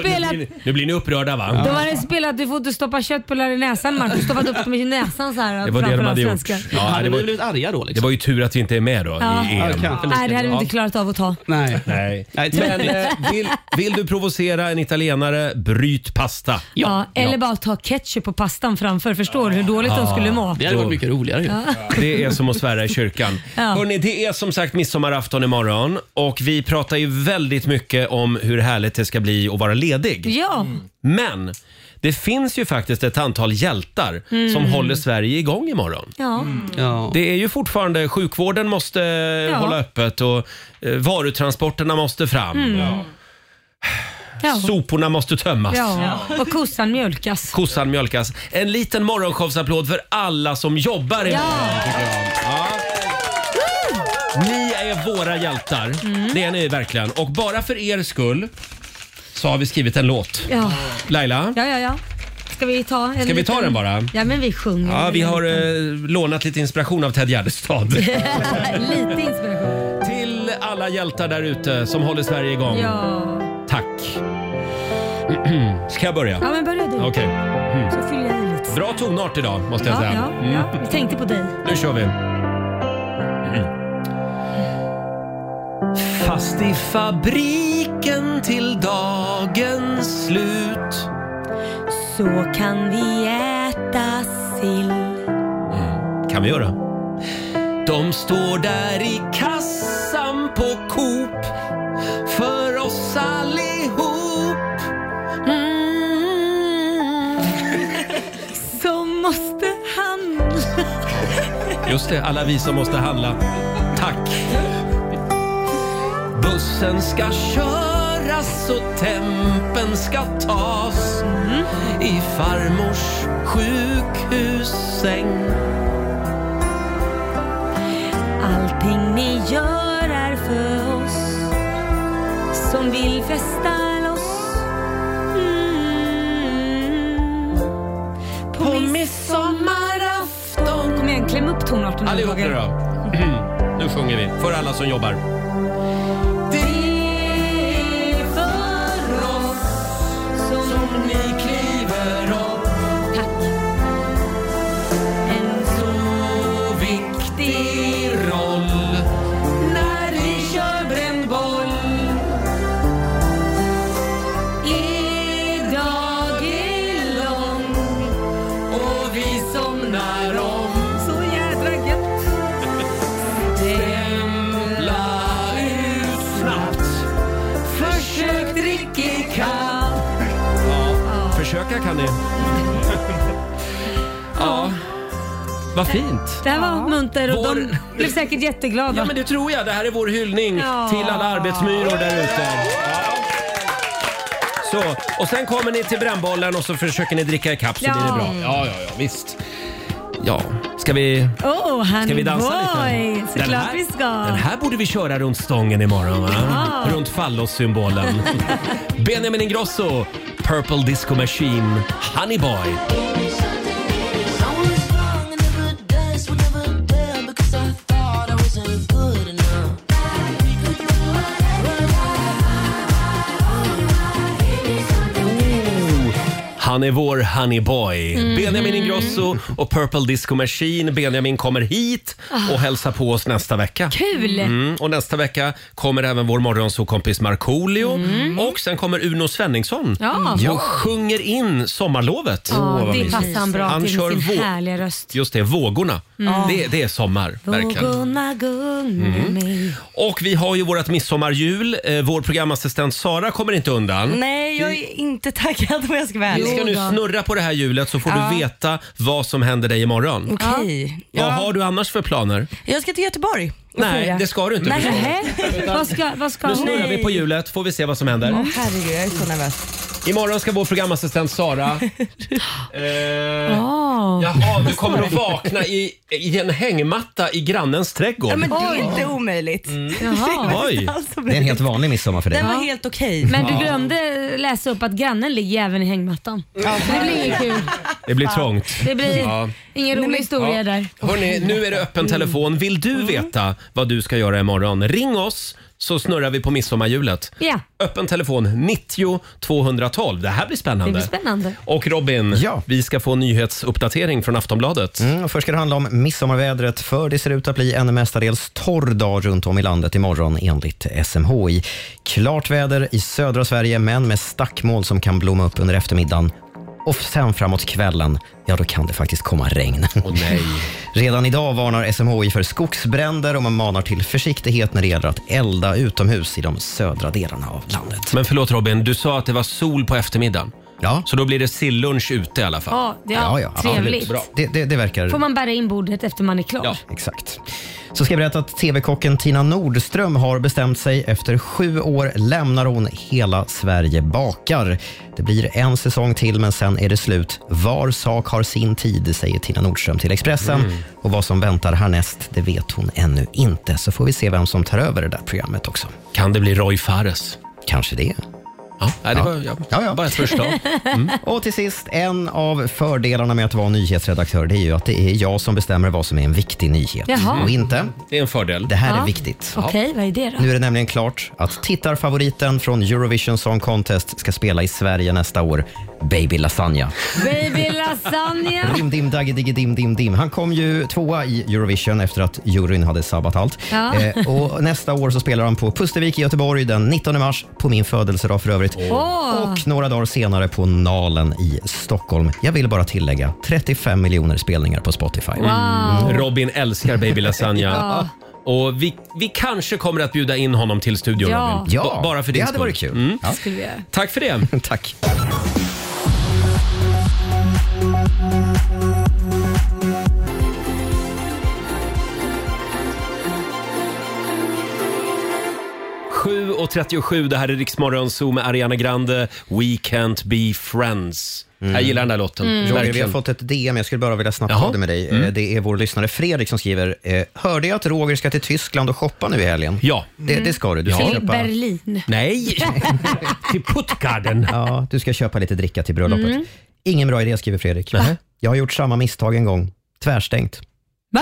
Nu blir ni upprörda, va? De hade spelat, du får inte stoppa köttbullar i näsan, Marcus. Stoppat upp dem i näsan så här. Det var det de hade gjort. Ja, hade det blivit arga då. Liksom. Det var ju tur att vi inte är med då i EM. Nej, det hade vi inte klarat av att ta. Nej. Men vill du provocera en italienare, bryt pasta. Ja, eller bara ta ketchup på pastan framför. Förstår du hur dåligt de skulle må? Det hade varit mycket roligare. Ja. Det är som att svära i kyrkan. Ja. Hörrni, det är som sagt midsommarafton imorgon och vi pratar ju väldigt mycket om hur härligt det ska bli att vara ledig. Ja. Men det finns ju faktiskt ett antal hjältar som håller Sverige igång imorgon. Ja. Det är ju fortfarande, sjukvården måste hålla öppet och varutransporterna måste fram. Ja. Soporna måste tömmas. Ja. Och kossan mjölkas. Kossan mjölkas. En liten morgonshowsapplåd för alla som jobbar imorgon, tycker jag. Ja. Ni är våra hjältar. Det är ni verkligen. Och bara för er skull så har vi skrivit en låt. Ja. Laila? Ja. Ska vi ta den bara? Ja, men vi sjunger. Ja, vi har lånat lite inspiration av Ted Gärdestad. Lite inspiration. Till alla hjältar där ute som håller Sverige igång. Ja. Tack. Ska jag börja? Ja, men börja du. Okej. Så fyller jag i lite. Bra tonart idag, måste jag säga. Ja, vi tänkte på dig. Nu kör vi. Fast i fabriken till dagens slut så kan vi äta sill. Kan vi göra. De står där i kassan på Coop för oss allihop. Som måste handla. Just det, alla vi som måste handla. Tack. Bussen ska köras och tempen ska tas i farmors sjukhussäng. Allting ni gör är för oss som vill festa loss. På midsommarafton. Kom igen, kläm upp tonarten. Allihop nu då. Nu sjunger vi för alla som jobbar. Det är för oss som ni kliver upp. Tack. En så viktig roll när vi kör brännboll. Idag är lång och vi somnar om. Så jädra gött. Stämpla ut snabbt. Försök dricka ikapp. Ja, försöka kan ni. Ja, vad fint. Det här var munter och de blev säkert jätteglada. Ja, men det tror jag. Det här är vår hyllning till alla arbetsmyror där ute. Så, och sen kommer ni till brännbollen och så försöker ni dricka ikapp så blir det bra. Ja, visst. Ja, ska vi dansa lite? Såklart vi ska. Den här borde vi köra runt stången imorgon, va? Ja. Runt fallossymbolen. Benjamin Ingrosso, Purple Disco Machine, Honey Boy. Han är vår Honey Boy. Benjamin Ingrosso och Purple Disco Machine. Benjamin kommer hit och hälsar på oss nästa vecka. Kul! Och nästa vecka kommer även vår morgonsåkompis Markoolio. Och sen kommer Uno Svenningsson och sjunger in sommarlovet. Det passar han bra han till kör sin härliga röst. Just det, vågorna. Det är sommar, verkligen. Vågorna gungar mig. Och vi har ju vårt midsommarjul. Vår programassistent Sara kommer inte undan. Nej, jag är inte taggad om jag ska vara ärlig. Vi ska nu snurra på det här hjulet så får du veta vad som händer dig imorgon. Okej. Vad har du annars för planer? Jag ska till Göteborg. Nej, det ska du inte. Vad ska Nu snurrar vi på hjulet, får vi se vad som händer. Herregud, jag är så nervös. Imorgon ska vår programassistent Sara jaha, du kommer att vakna i en hängmatta i grannens trädgård. Ja, men det är inte omöjligt. Oj. Det är en helt vanlig midsommar för dig. Den var helt okej. Men du glömde läsa upp att grannen ligger även i hängmattan. Det blir inget kul. Det blir trångt. Det blir ingen rolig historia där. Hörrni, nu är det öppen telefon. Vill du veta vad du ska göra imorgon? Ring oss så snurrar vi på midsommarhjulet. Ja. Öppen telefon 90 212. Det här blir spännande. Det blir spännande. Och Robin, vi ska få nyhetsuppdatering uppdatering från Aftonbladet. Och först ska det handla om midsommarvädret, för det ser ut att bli en mestadels torr dag runt om i landet imorgon enligt SMHI. Klart väder i södra Sverige, men med stackmoln som kan blomma upp under eftermiddagen. Och sen framåt kvällen, ja då kan det faktiskt komma regn. Nej. Redan idag varnar SMHI för skogsbränder och man manar till försiktighet när det gäller att elda utomhus i de södra delarna av landet. Men förlåt Robin, du sa att det var sol på eftermiddagen. Ja. Så då blir det sillunch ute i alla fall. Ja, trevligt. Bra. Det verkar... Får man bära in bordet efter man är klar. Ja, exakt. Så ska jag berätta att TV-kocken Tina Nordström har bestämt sig. Efter 7 år lämnar hon Hela Sverige bakar. Det blir en säsong till, men sen är det slut. Var sak har sin tid, säger Tina Nordström till Expressen. Och vad som väntar härnäst, det vet hon ännu inte. Så får vi se vem som tar över det där programmet också. Kan det bli Roy Fares? Kanske det. Ja, det var bara ett förslag. Och till sist, en av fördelarna med att vara nyhetsredaktör, det är ju att det är jag som bestämmer vad som är en viktig nyhet. Jaha. Och inte. Det är en fördel. Det här är viktigt. Okej, vad är det då? Nu är det nämligen klart att tittarfavoriten från Eurovision Song Contest ska spela i Sverige nästa år. Baby Lasagna. Baby Lasagna. Dim dim daggy diggy dim dim dim. Han kom ju 2 i Eurovision efter att juryn hade sabbat allt. Ja. Och nästa år så spelar han på Pustervik i Göteborg den 19 mars på min födelsedag för övrigt. Och några dagar senare på Nalen i Stockholm. Jag vill bara tillägga 35 miljoner spelningar på Spotify. Wow. Robin älskar Baby Lasagna. Ja. Och vi kanske kommer att bjuda in honom till studion, Robin. Ja, bara för din det hade skull. varit kul. Det skulle vi göra. Tack för det. Tack. Och 37, det här är Rix Morgon Zoo med Ariana Grande, We Can't Be Friends. Jag gillar den där låten. Roger, vi har fått ett DM, jag skulle bara vilja snabbt ha det med dig. Det är vår lyssnare Fredrik som skriver, hörde jag att Roger ska till Tyskland och shoppa nu i helgen? Ja. Det ska du. Du ska Till köpa... Berlin. Nej, till Puttgarden. Ja, du ska köpa lite dricka till bröllopet. Ingen bra idé, skriver Fredrik. Jag har gjort samma misstag en gång. Tvärstängt. Va?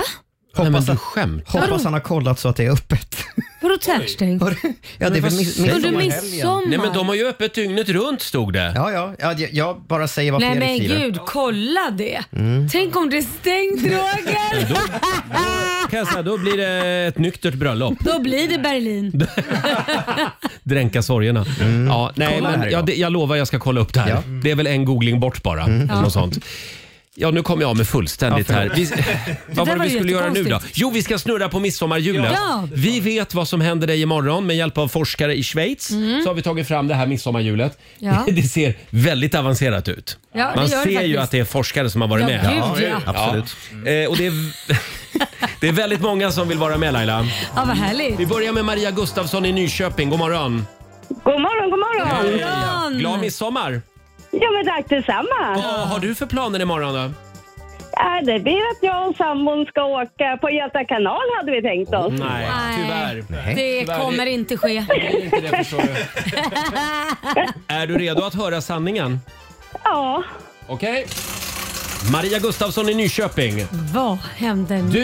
Hoppas han har kollat så att det är öppet. Vadå tvärstängt? Ja, det är väl midsommar. Nej, men de har ju öppet dygnet runt, stod det. Ja, jag bara säger vad Fredrik Nej skriver. men gud, kolla det. Tänk om det är stängt, Roger. Kan jag säga, då blir det ett nyktert bröllop. Då blir det Berlin. Dränka sorgerna. Ja, nej, men jag lovar jag ska kolla upp det här. Det är väl en googling bort bara. Något sånt. Ja, nu kommer jag av med fullständigt här. Vad var det vi skulle göra nu då? Jo, vi ska snurra på midsommarhjulet. Ja. Vi vet vad som händer dig imorgon med hjälp av forskare i Schweiz. Så har vi tagit fram det här midsommarhjulet. Ja. Det ser väldigt avancerat ut. Ja, Man det gör ser det ju att det är forskare som har varit med. Gud, ja. Absolut. Och det är väldigt många som vill vara med, Laila. Ja, vad härligt. Vi börjar med Maria Gustafsson i Nyköping. God morgon. God morgon, god morgon. Hej. Glad midsommar. Ja, men tack detsamma. Vad har du för planer imorgon då? Det blir att jag och sambon ska åka på Göta kanal, hade vi tänkt oss. Nej, tyvärr. Det kommer inte ske. Det är inte det, förstår du. Är du redo att höra sanningen? Ja. Okej. Maria Gustafsson i Nyköping. Vad händer nu?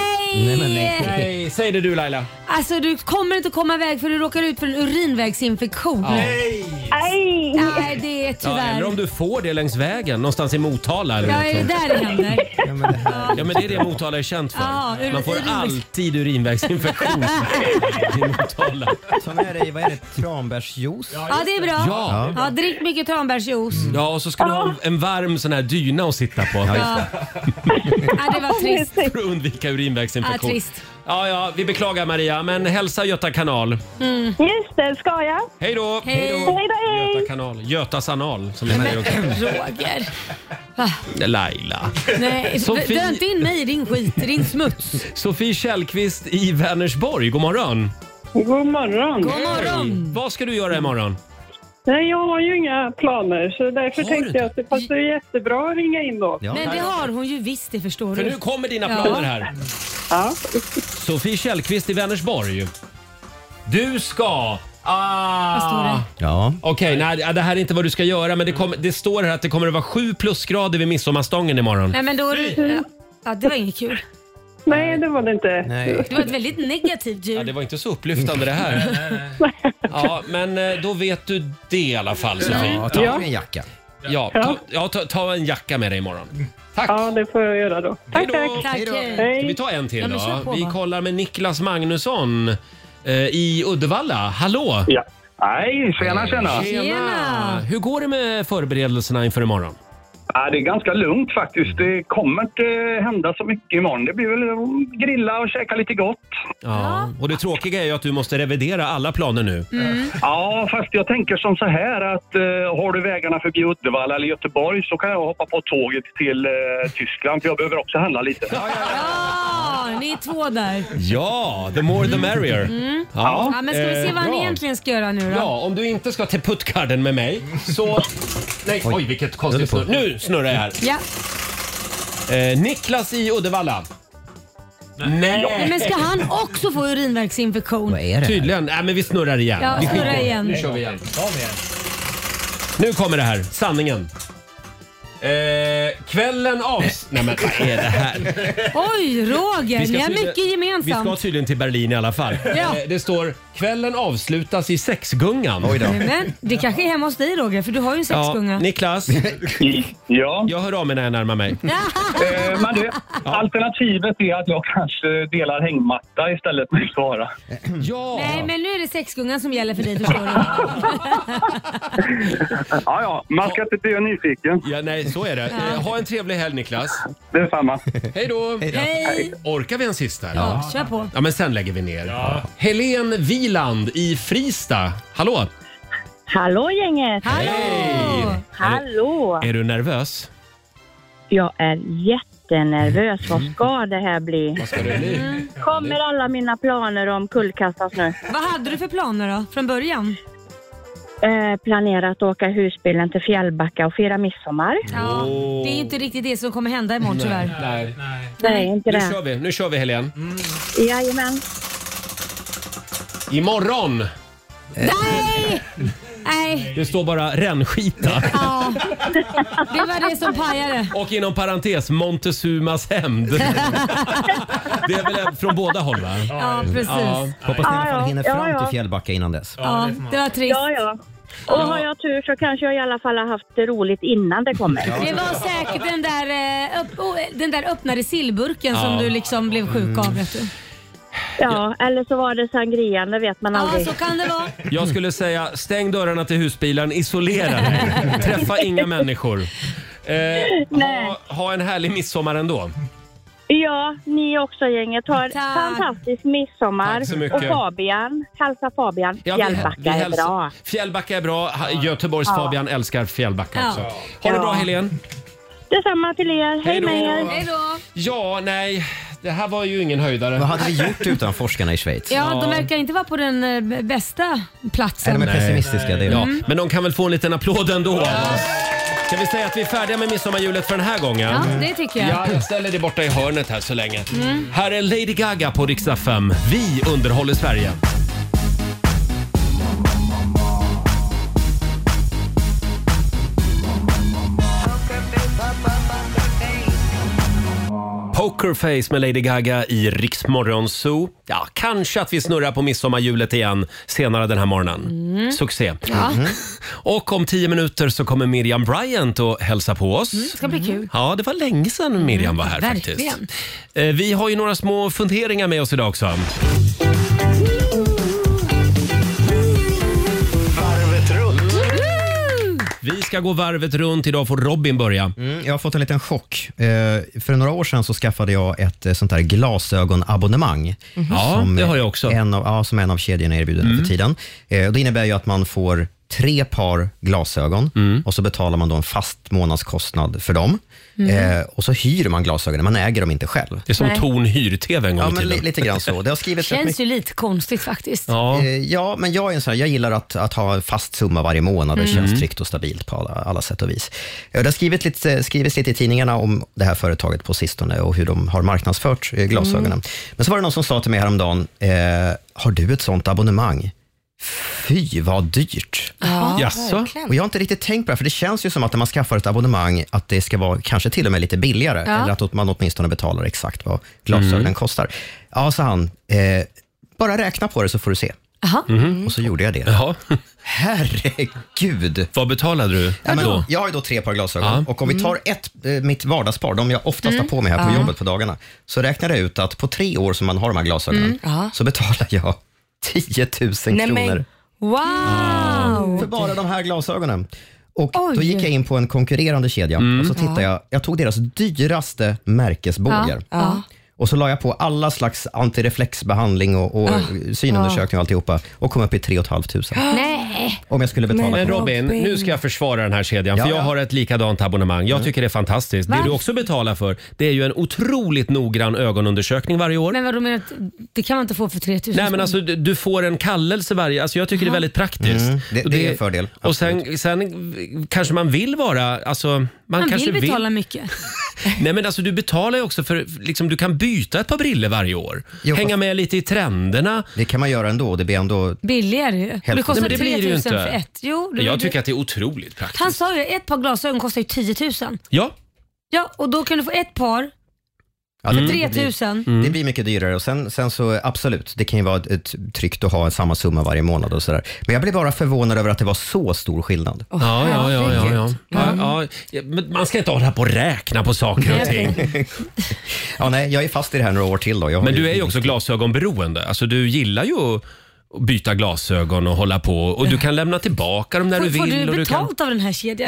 Nej, säg det du, Laila. Alltså du kommer inte komma iväg för du råkar ut för en urinvägsinfektion. Nej. Nej, det är tyvärr. Eller om du får det längs vägen, någonstans i Motala eller Ja, något är det sånt. där det händer? Ja, men det är det Motala är känt för. Ja, Man får alltid urinvägsinfektion i Motala. Ta med dig, vad är det? Tranbärsjuice? Ja, det är bra. Ja, drick mycket tranbärsjuice. Ja, och så ska du ha en varm sån här dyna att sitta på. Ja, det var trist. För att undvika urinvägsinfektion. Ja, trist. Ja, vi beklagar Maria, men hälsa Göta kanal. Just det, ska jag. Hej då! Hej. Göta kanal. Götas anal, som vi säger också. Roger. Laila. Nej, dra inte in mig i din skit, din smuts. Sofie Källqvist i Vänersborg, god morgon. God morgon. God morgon. Vad ska du göra imorgon? Nej, jag har ju inga planer, så därför tänkte jag att det passar jättebra att ringa in då. Men det har hon ju visst, det förstår För du. nu kommer dina planer här. Ja. Sofie Källqvist i Vänersborg. Du ska... Vad står det? Ja. Okej, nej, det här är inte vad du ska göra, men det står här att det kommer att vara 7 plusgrader vid midsommarstången imorgon. Nej, men då... Ja, det var inget kul. Nej, det var det inte. Nej. Det var ett väldigt negativt ljud. Ja, det var inte så upplyftande det här. Ja, men då vet du det i alla fall, Sofie. Ja, ta en jacka. Ja, ta en jacka med dig imorgon. Tack. Ja, det får jag göra då. Tack, Tack. Ska vi ta en till Ja, men kör då? på, Vi va? kollar med Niklas Magnusson i Uddevalla. Hallå! Ja. Nej, tjena. Tjena! Hur går det med förberedelserna inför imorgon? Ja, det är ganska lugnt faktiskt. Det kommer inte hända så mycket imorgon. Det blir väl att grilla och käka lite gott. Ja, och det tråkiga är ju att du måste revidera alla planer nu. Ja, fast jag tänker som så här att har du vägarna förbi Uddevalla eller Göteborg så kan jag hoppa på tåget till Tyskland för jag behöver också handla lite. Ja, ni är 2 där. Ja, the more the merrier. Ja, men ska vi se vad han bra. egentligen ska göra nu då? Ja, om du inte ska till Puttgarden med mig så... Nej, oj vilket konstigt snurr. Nu snurrar jag här. Ja. Niklas i Uddevalla. Nej, men ska han också få urinvägsinfektion? Tydligen. Nej, men vi snurrar igen. Ja, Vi snurra skiter i det. igen. Nu kör vi igen. Nu kommer det här. Sanningen. Kvällen Nej men vad är det här? Oj, Roger, ni har mycket Vi gemensamt. ska tydligen till Berlin i alla fall. Ja. Det står kvällen avslutas i sexgungan. Oj då. Men det kanske är hemma hos dig, Roger, för du har ju en sexgunga. Niklas. Ja. Jag hör av mig när jag närmar mig. Men du, alternativet är att jag kanske delar hängmatta istället för att svara. Ja. Nej, men nu är det sexgungan som gäller för dig, förstår du. Ja, man ska inte bli nyfiken. Ja, nej, så är det. Ha en trevlig helg, Niklas. Detsamma. Hej då. Hej. Orkar vi en sista? Ja, kör på. Ja, men sen lägger vi ner. Helen Wieland i Frista. Hallå! Hallå gänget! Hallå! Är du nervös? Jag är jättenervös. Vad ska det här bli? Vad ska det bli? Kommer alla mina planer om kullkastas nu? Vad hade du för planer då, från början? Planerat att åka husbilen till Fjällbacka och fira midsommar. Ja, det är inte riktigt det som kommer hända imorgon tyvärr. Nej. Nej, inte det. Nu kör vi Helen. Jajamän. Imorgon! Nej! Nej. Det står bara rännskita. Ja, det var det som pajade. Och inom parentes Montezumas hämnd. Det är väl från båda håll, va? Ja, precis. Hoppas ni i alla fall hinner fram till Fjällbacka innan dess. Ja, det var trist. Ja. Och har jag tur så kanske jag i alla fall har haft det roligt innan det kommer. Det var säkert den där öppnade sillburken som du liksom blev sjuk av, vet du. Ja, eller så var det sangrian, det vet man aldrig. Ja, så kan det vara. Jag skulle säga stäng dörrarna till husbilen, isolera dig. Träffa inga människor. Ha en härlig midsommar ändå. Ja, ni också gänget har fantastisk midsommar. Tack så mycket. Och Fabian, hälsa Fabian. Fjällbacka är bra. Fjällbacka är bra. Göteborgs Fabian älskar Fjällbacka också. Ha det bra, Helen. Detsamma till er. Hej med er. Hej då. Ja, nej. Det här var ju ingen höjdare. Vad hade vi gjort utan forskarna i Schweiz? Ja, de verkar inte vara på den bästa platsen. De är pessimistiska. Det är ja, men de kan väl få en liten applåd ändå av oss. Ska vi säga att vi är färdiga med midsommarhjulet för den här gången? Ja, det tycker jag. Ja, jag ställer det borta i hörnet här så länge. Här är Lady Gaga på Rix FM. Vi underhåller Sverige. Pokerface med Lady Gaga i Rix Morgon Zoo. Ja, kanske att vi snurrar på midsommarhjulet igen senare den här morgonen. Succé. Ja. Och om 10 minuter så kommer Miriam Bryant och hälsa på oss. Det ska bli kul. Ja, det var länge sedan Miriam var här Verkligen. faktiskt. Vi har ju några små funderingar med oss idag också. Vi ska gå varvet runt. Idag får Robin börja. Jag har fått en liten chock. För några år sedan så skaffade jag ett sånt här glasögonabonnemang. Ja, det har jag också. Som en av kedjorna erbjuder nu för tiden. Det innebär ju att man får 3 par glasögon och så betalar man då en fast månadskostnad för dem. Och så hyr man glasögonen, man äger dem inte själv. Det är som Torn hyr-tv en gång i men tiden. lite grann så. Det har skrivits Känns ju lite konstigt faktiskt. Ja, men jag är en sån här, jag gillar att ha en fast summa varje månad. Det känns tryggt och stabilt på alla sätt och vis. Det har skrivits lite i tidningarna om det här företaget på sistone och hur de har marknadsfört glasögonen. Men så var det någon som sa till mig häromdagen, har du ett sånt abonnemang? Fy, vad dyrt. Ja, och jag har inte riktigt tänkt på det, för det känns ju som att när man skaffar ett abonnemang att det ska vara kanske till och med lite billigare, eller att man åtminstone betalar exakt vad glasögonen kostar. Ja, sa han, bara räkna på det så får du se. Aha. Och så gjorde jag det. Jaha. Herregud. Vad betalade du? Jag har ju då 3 par glasögon. Och om vi tar mitt vardagspar, de jag oftast har på mig här på jobbet på dagarna, så räknar jag ut att på 3 år som man har de här glasögonen så betalar jag 10 000 kronor. Wow! För bara de här glasögonen. Och då gick jag in på en konkurrerande kedja och så tittade jag tog deras dyraste märkesbågar. Och så la jag på alla slags antireflexbehandling och synundersökning och alltihopa och kom upp i 3 500. Nej. Om jag skulle betala. Men Robin, nu ska jag försvara den här kedjan för jag har ett likadant abonnemang. Jag tycker det är fantastiskt. Det du också betalar för, det är ju en otroligt noggrann ögonundersökning varje år. Men vad du menar, det kan man inte få för 3 000? Nej, men alltså du får en kallelse varje, alltså jag tycker det är väldigt praktiskt. Det är en fördel. Och sen kanske man vill vara, alltså man kanske vill betala mycket. Nej, men alltså du betalar ju också för, liksom, du kan byta ett par briller varje år. Hänga med lite i trenderna. Det kan man göra ändå, det blir ändå billigare ju. Det kostar 3 000 för ett. Jo, jag tycker att det är otroligt praktiskt. Han sa ju, ett par glasögon kostar ju 10 000. Ja. Ja, och då kan du få ett par för 3 000. Det blir mycket dyrare och sen så absolut, det kan ju vara ett tryggt att ha samma summa varje månad och sådär. Men jag blev bara förvånad över att det var så stor skillnad. Ja. Men man ska inte hålla på och räkna på saker och ting. Nej, jag är fast i det här några år till då. Men du är ju också glasögonberoende. Alltså du gillar ju att byta glasögon och hålla på. Och du kan lämna tillbaka dem när du vill. Får du och betalt av den här kedjan?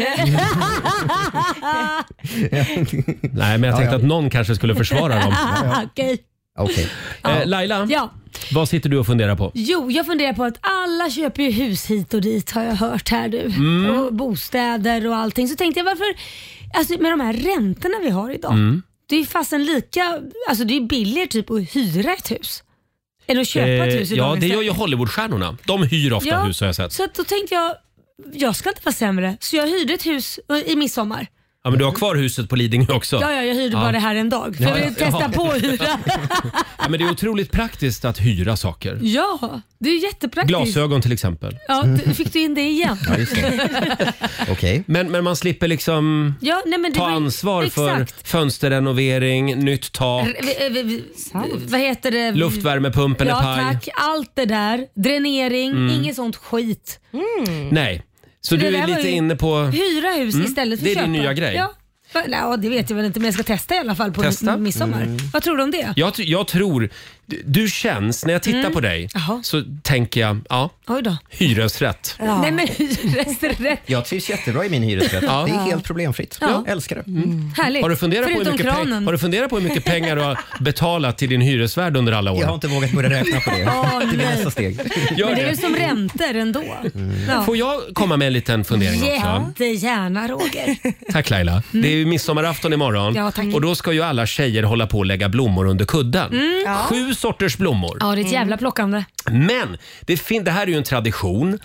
Nej, men jag tänkte att någon kanske skulle försvara dem. Okej. Laila, vad sitter du och funderar på? Jo, jag funderar på att alla köper ju hus hit och dit, har jag hört här du. Och bostäder och allting. Så tänkte jag, varför, alltså med de här räntorna vi har idag, det är ju fasen lika, alltså det är billigare typ att hyra ett hus än att köpa ett hus. Ja, det gör ju Hollywoodstjärnorna. De hyr ofta hus, har jag sett. Så då tänkte jag ska inte vara sämre. Så jag hyrde ett hus i midsommar. Ja, men du har kvar huset på Lidingö också. Ja, jag hyrde bara det här en dag. För jag ville testa på att hyra. Ja, men det är otroligt praktiskt att hyra saker. Ja, det är jättepraktiskt. Glasögon till exempel. Ja, fick du in det igen? Ja, just det. Okej. Men man slipper liksom ta ansvar för fönsterrenovering, nytt tak. Vad heter det? Luftvärmepumpen är paj. Ja, tack. Allt det där. Dränering, inget sånt skit. Nej. Så du är lite inne på hyra hus istället för det är köpa. din nya grej. Ja, det vet jag väl inte, men jag ska testa i alla fall på midsommar. Vad tror du om det? Jag tror, du känns, när jag tittar på dig så tänker jag, oj då. Hyresrätt. Ja. Nej, men hyresrätt. Jag trivs jättebra i min hyresrätt. Det är helt problemfritt. Jag älskar det. Härligt. Har du funderat på hur mycket pengar du har betalat till din hyresvärd under alla år? Jag har inte vågat börja räkna på det. Det blir nästa steg. Men det är väl som räntor ändå. Får jag komma med en liten fundering också? Jättegärna, Roger. Tack Laila. Det är ju midsommarafton imorgon. Ja, tack. Och då ska ju alla tjejer hålla på och lägga blommor under kudden. 7 sorters blommor. Ja, det är ett jävla plockande. Men det här är ju en tradition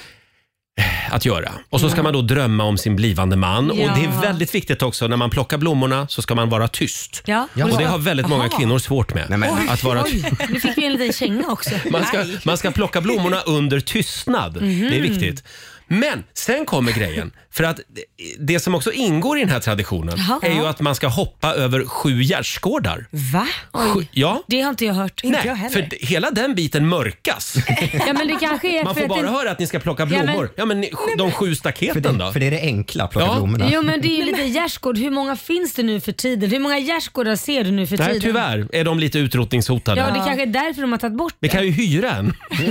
att göra. Och så ska man då drömma om sin blivande man. Och det är väldigt viktigt också, när man plockar blommorna så ska man vara tyst. Och det har väldigt många kvinnor svårt med. Att vara nu fick vi en liten känga också. Man ska plocka blommorna under tystnad. Det är viktigt. Men sen kommer grejen. För att det som också ingår i den här traditionen är ju att man ska hoppa över 7 gärdsgårdar. Va? Ja. Det har inte jag hört. Nej, inte jag heller. För hela den biten mörkas. Ja, men det kanske är man får bara höra att ni ska plocka blommor. De 7 staketen då? För det är det enkla, plocka blommorna. Jo, men det är ju lite gärdsgård. Hur många finns det nu för tiden? Hur många gärdsgårdar ser du nu för tiden? Nej, tyvärr är de lite utrotningshotade. Ja, det kanske är därför de har tagit bort det. Vi kan ju hyra en.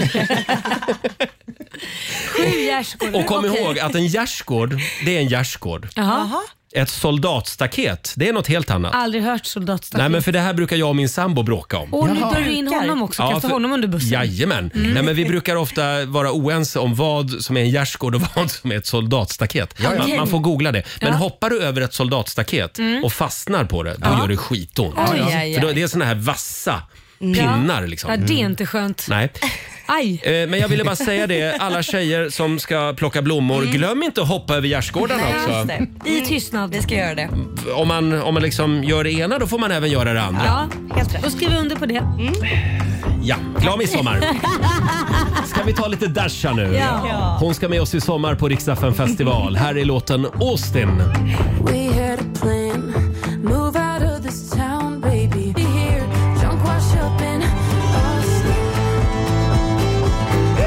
7 gärdsgårdar. Och kom ihåg att en gärdsgård, det är en gärdsgård. Jaha. Ett soldatstaket, det är något helt annat. Aldrig hört soldatstaket. Nej, men för det här brukar jag och min sambo bråka om. Och nu drar du in honom också, kasta honom under bussen. Jajamän. Nej, men vi brukar ofta vara oense om vad som är en gärdsgård och vad som är ett soldatstaket. Man får googla det. Men hoppar du över ett soldatstaket och fastnar på det, då gör det skitont. För då, det är såna här vassa pinnar liksom. Ja, det är inte skönt. Nej. Aj. Men jag ville bara säga det, alla tjejer som ska plocka blommor, glöm inte att hoppa över gärdsgårdarna också. I tystnad. Vi ska göra det. Om man liksom gör det ena, då får man även göra det andra. Ja, helt rätt. Då skriver vi under på det. Ja, glad midsommar. Ska vi ta lite Dasha nu? Ja. Hon ska med oss i sommar på Rix FM festival. Här är låten Austin. We had a plan, move out of this town, baby. Be here, drunk, wash up in Austin.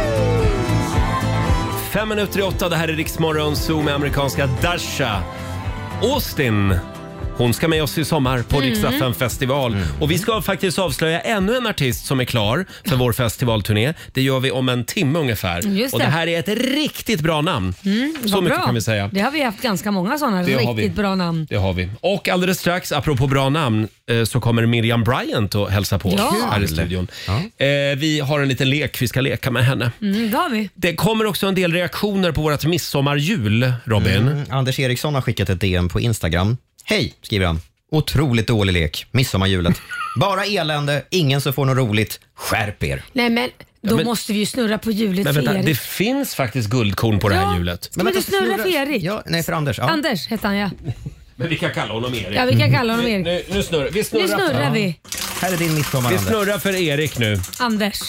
7:05, det här är Riksmorgon Zoo med amerikanska Dasha. Austin, hon ska med oss i sommar på Rix FM-festival. Och vi ska faktiskt avslöja ännu en artist som är klar för vår festivalturné. Det gör vi om en timme ungefär. Just det. Och det här är ett riktigt bra namn. Så mycket kan vi säga. Det har vi haft ganska många sådana riktigt bra namn. Det har vi. Och alldeles strax, apropå bra namn, så kommer Miriam Bryant att hälsa på oss här i studion. Vi har en liten lek vi ska leka med henne. Det har vi. Det kommer också en del reaktioner på vårt midsommarjul, Robin. Anders Eriksson har skickat ett DM på Instagram. Hej, skriver han. Otroligt dålig lek, midsommarjulet. Bara elände, ingen som får något roligt. Skärp er. Nej men, då måste vi ju snurra på hjulet Men för vänta, Erik. det finns faktiskt guldkorn på det här hjulet. Men du snurra för Erik? Ja, nej, för Anders. Ja. Anders heter han, ja. Men vi kan kalla honom Erik. Ja, vi kan kalla honom Erik. Nu snurrar vi. Nu snurrar vi. Här är din midsommar, Vi Anders. snurrar för Erik nu. Anders.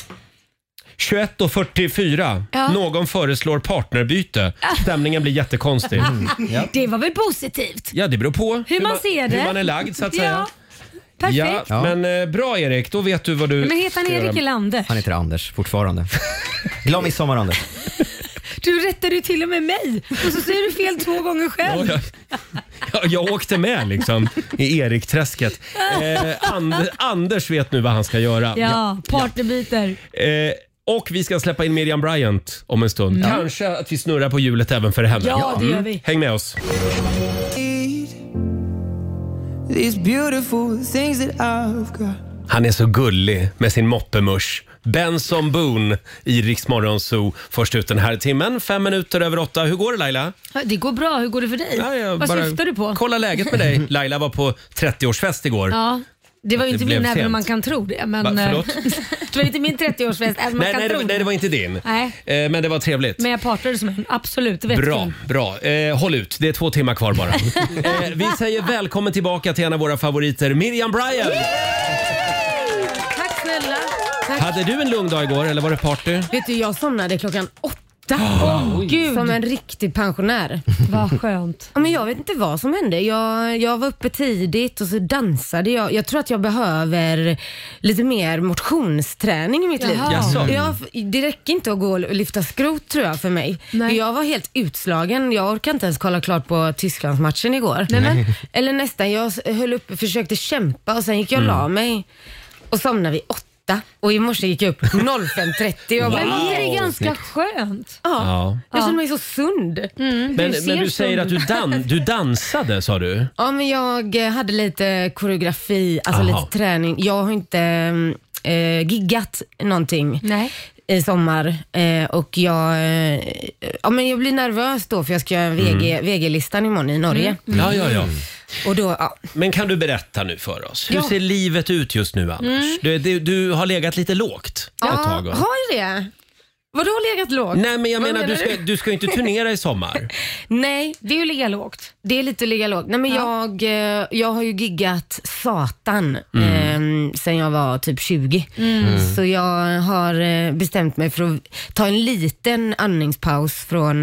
21:44. Ja. Någon föreslår partnerbyte. Stämningen blir jättekonstig. Det var väl positivt? Ja, det beror på Hur man ser det. Hur man är lagd så att säga. Perfekt. Ja, men bra Erik, då vet du vad du Men heter han ska Erik göra. eller Anders? Han heter Anders fortfarande. Glad midsommar, Anders. Du rättade ju till och med mig och så säger du fel 2 gånger själv. Jag åkte med liksom i Erikträsket. Anders vet nu vad han ska göra. Ja, partnerbyter. Och vi ska släppa in Miriam Bryant om en stund. Kanske att vi snurrar på hjulet även för henne. Ja, det gör vi. Häng med oss. These beautiful things that I've got. Han är så gullig med sin moppemusch. Benson Boone i Rix Morgon Zoo. Först ut den här timmen, 7:05. Hur går det Laila? Det går bra, hur går det för dig? Vad syftar du på? Kolla läget med dig. Laila var på 30-årsfest igår. Ja. Det var ju inte blev min, även om sent. man kan tro det. Men, Förlåt? det var inte min 30-årsfest, även om man kan tro Nej, det var inte din. Nej. Men det var trevligt. Men jag partade som en, absolut. Det vet Bra. Håll ut. Det är 2 timmar kvar bara. Vi säger välkommen tillbaka till en av våra favoriter, Miriam Bryant. Tack snälla. Tack. Hade du en lugn dag igår eller var det party? Vet du, jag somnade klockan 8. Gud. Som en riktig pensionär. Vad skönt. Ja, men jag vet inte vad som hände. Jag var uppe tidigt och så dansade jag. Jag tror att jag behöver lite mer motionsträning i mitt liv. Det räcker inte att gå och lyfta skrot tror jag för mig. Nej. Jag var helt utslagen. Jag orkade inte ens kolla klart på Tysklandsmatchen igår. Nej. Eller nästan. Jag höll upp, försökte kämpa och sen gick jag och la mig. Och somnade vid 8. Och i morse gick jag upp 05:30. Jag bara, Men det är ganska skönt. Ja. Jag känner mig så sund. Men du säger att du dansade, sa du? Ja, men jag hade lite koreografi, alltså lite träning. Jag har inte giggat någonting i sommar och jag blir nervös då för jag ska göra VG-listan imorgon i Norge. Ja. Och då, Men kan du berätta nu för oss? Hur ser livet ut just nu, Anders? Du har legat lite lågt ett tag. Har jag det? Vadå legat lågt? Nej, men jag menar du ska inte turnera i sommar. Nej, det är ju ligga lågt. Det är lite att ligga lågt. Nej, men jag har ju giggat satan sen jag var typ 20. Så jag har bestämt mig för att ta en liten andningspaus från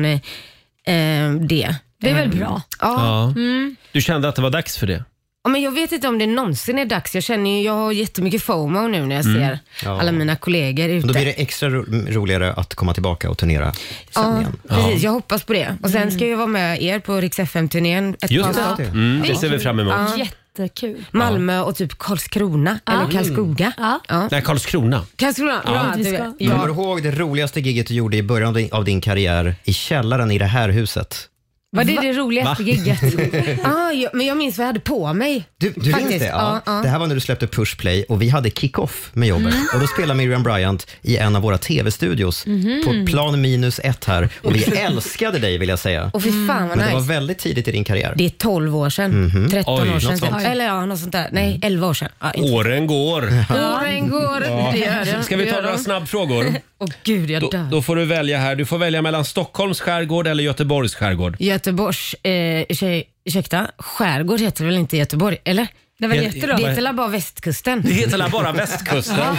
det. Det är väl bra? Ja. Du kände att det var dags för det? Ja, men jag vet inte om det någonsin är dags. Jag har jättemycket FOMO nu när jag ser alla mina kollegor ute. Då blir det extra roligare att komma tillbaka och turnera sen igen. Precis. Jag hoppas på det. Och sen ska jag vara med er på Rix FM-turnén ett Just par det. dagar. Det ser vi fram emot. Jättekul. Malmö och typ Karlskrona eller Karlskoga. Nej, Karlskrona. Karlskrona. Kommer du ihåg det roligaste giget du gjorde i början av din karriär i källaren i det här huset? Var det roligaste gigget? Men jag minns vad jag hade på mig. Du minns det? Ja. Det här var när du släppte Push Play och vi hade kick-off med jobbet. Och då spelade Miriam Bryant i en av våra tv-studios på plan -1 här. Och vi älskade dig, vill jag säga. Och fy fan vad Men nice. det var väldigt tidigt i din karriär. Det är 12 år sedan. 13 år sedan. något sånt. Eller något sånt där. Nej, 11 år sedan. Åren går. Åren går. Det gör det. Ska vi ta några snabbfrågor? Gud, jag dör. Då får du välja här. Du får välja mellan Stockholms skärgård eller Göteborgs skärgård. Göteborgs, ursäkta, skärgård heter väl inte Göteborg, eller? Det var jättebra. Det heter bara västkusten. Det heter bara västkusten.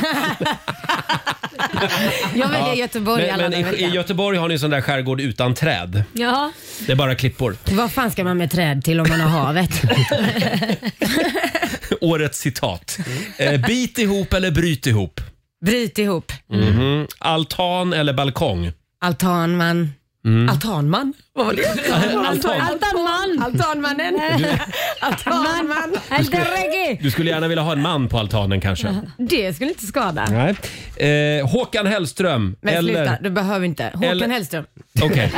Jag väljer Göteborg. Men i Göteborg har ni sån där skärgård utan träd. Ja. Det är bara klippor. Vad fan ska man med träd till om man har havet? Årets citat. Bit ihop eller bryt ihop? Bryt ihop. Altan eller balkong? Altan, man. Altanman. Vad var det? Altanmannen. Altanman. Du skulle gärna vilja ha en man på altanen kanske. Det skulle inte skada. Nej. Håkan Hellström. Men eller... sluta, du behöver inte. Håkan Hellström. Okej.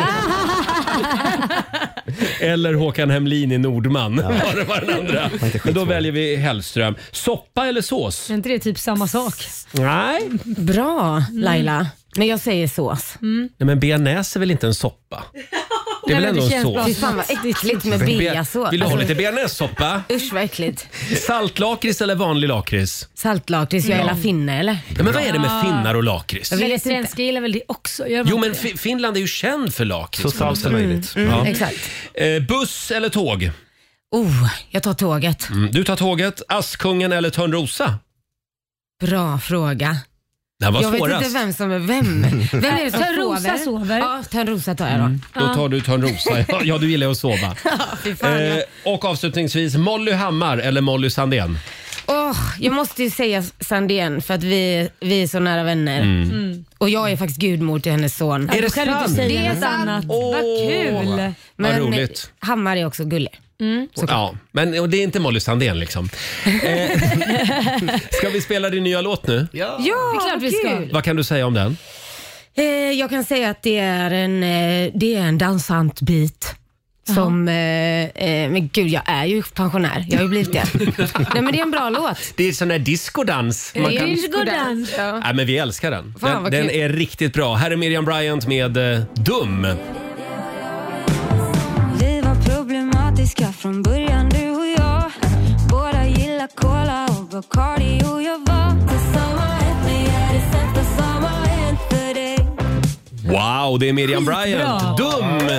Eller Håkan Hemlin i Nordman. Det var den andra. Men då väljer vi Hellström. Soppa eller sås? Är inte det typ samma sak? Nej. Bra, Laila. Men jag säger sås. Nej, men bearnaise är väl inte en soppa? Det är väl ändå en sås? Fy fan vad äckligt med beasås. Vill du ha lite bearnaise-soppa? Usch vad äckligt. Saltlakrits eller vanlig lakrits? Saltlakrits, jag är finne eller? Ja, men vad är det med finnar och lakrits? Men svenska gillar väl det också? Jo, men Finland är ju känd för lakrits. Så salt som möjligt. Exakt. Buss eller tåg? Jag tar tåget. Du tar tåget. Askungen eller Törnrosa? Bra fråga. Det var jag svårast. vet inte vem som är vem. Vem är det som Törnrosa sover? Ja, Törnrosa tar jag då. Då tar du Törnrosa. Ja, du gillar att sova. Fy fan, Och avslutningsvis, Molly Hammar eller Molly Sandén? Jag måste ju säga Sandén för att vi är så nära vänner. Och jag är faktiskt gudmor till hennes son. Är det sant? Det är något annat. Vad kul. Men vad roligt. Hammar är också gullig. Ja, men och det är inte Molly Sandén liksom. Ska vi spela din nya låt nu? Ja, det är klart vi ska. Vad kan du säga om den? Jag kan säga att det är en dansant bit. Som, men gud, jag är ju pensionär. Jag har ju blivit det. Nej, men det är en bra låt. Det är sån där diskodans. Diskodans. Ja. Nej, men vi älskar den. Fan, Den är riktigt bra. Här är Miriam Bryant med Dum. Vi var problematiska från början, du och jag. Båda gillar cola och Bacardi och jag var på samma hänt, men jag hade sett vad som har hänt för dig. Wow, det är Miriam Bryant. Dum!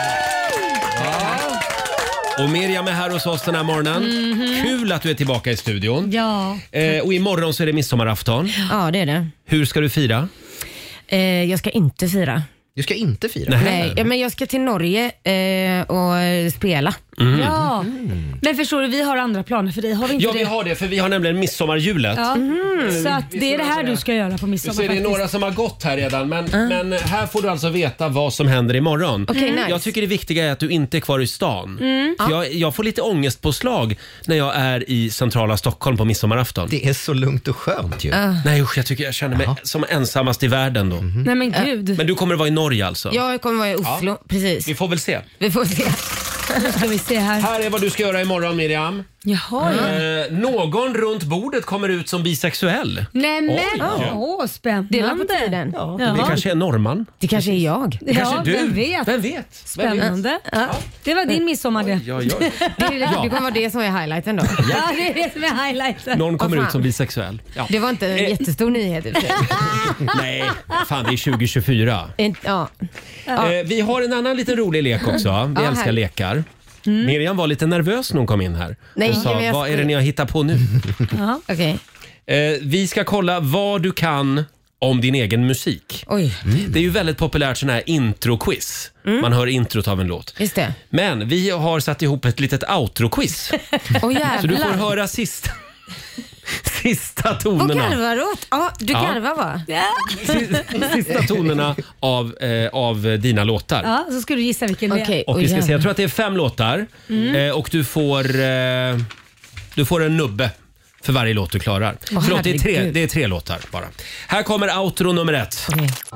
Och Miriam är här hos oss den här morgonen. Kul att du är tillbaka i studion. Ja. Och imorgon så är det midsommarafton. Ja, det är det. Hur ska du fira? Jag ska inte fira. Du ska inte fira? Nej, ja, men jag ska till Norge och spela. Ja, men förstår du, vi har andra planer för dig. Har vi inte Ja, vi har det, för vi har nämligen midsommarhjulet. Ja. Så att det är det här du ska göra på midsommar. Så är det några som har gått här redan, men här får du alltså veta vad som händer imorgon. Okay, nice. Jag tycker det viktiga är att du inte är kvar i stan. För jag får lite ångestpåslag när jag är i centrala Stockholm på midsommarafton. Det är så lugnt och skönt ju. Nej usch, jag känner mig som ensamast i världen då. Nej men gud. Men du kommer att vara i Norge alltså? Jag kommer vara i Oslo, precis. Vi får väl se. Vi får se. Nu ska vi se här. Här är vad du ska göra imorgon, Miriam. Jaha. Någon runt bordet kommer ut som bisexuell. Nej men, spännande. Det är på tiden. Det kanske är norrman. Det kanske är jag. Det kanske är du. Vem vet? Spännande. Ja. Det var din midsommar det. Det kommer vara det som är highlighten då. Ja, det är det som är highlighten. Någon kommer ut som bisexuell. Ja. Det var inte en jättestor nyhet i och för sig. Nej, fan det är 2024. Ja. Vi har en annan liten rolig lek också. Vi älskar lekar. Miriam var lite nervös när hon kom in här. Nej, och sa, vad är det ni har hittat på nu? Ja. Okej. Vi ska kolla vad du kan om din egen musik. Oj. Det är ju väldigt populärt sån här intro-quiz. Man hör introt av en låt. Just det. Men vi har satt ihop ett litet outro-quiz. Så du får höra sista tonerna. Vad garvar du åt? Ja, du garvar va? Sista tonerna av dina låtar. Ja, så ska du gissa vilken det är. Och vi ska se, jag tror att det är 5 låtar. Och du får en nubbe för varje låt du klarar. Förlåt, det är 3 låtar bara. Här kommer outro nummer 1.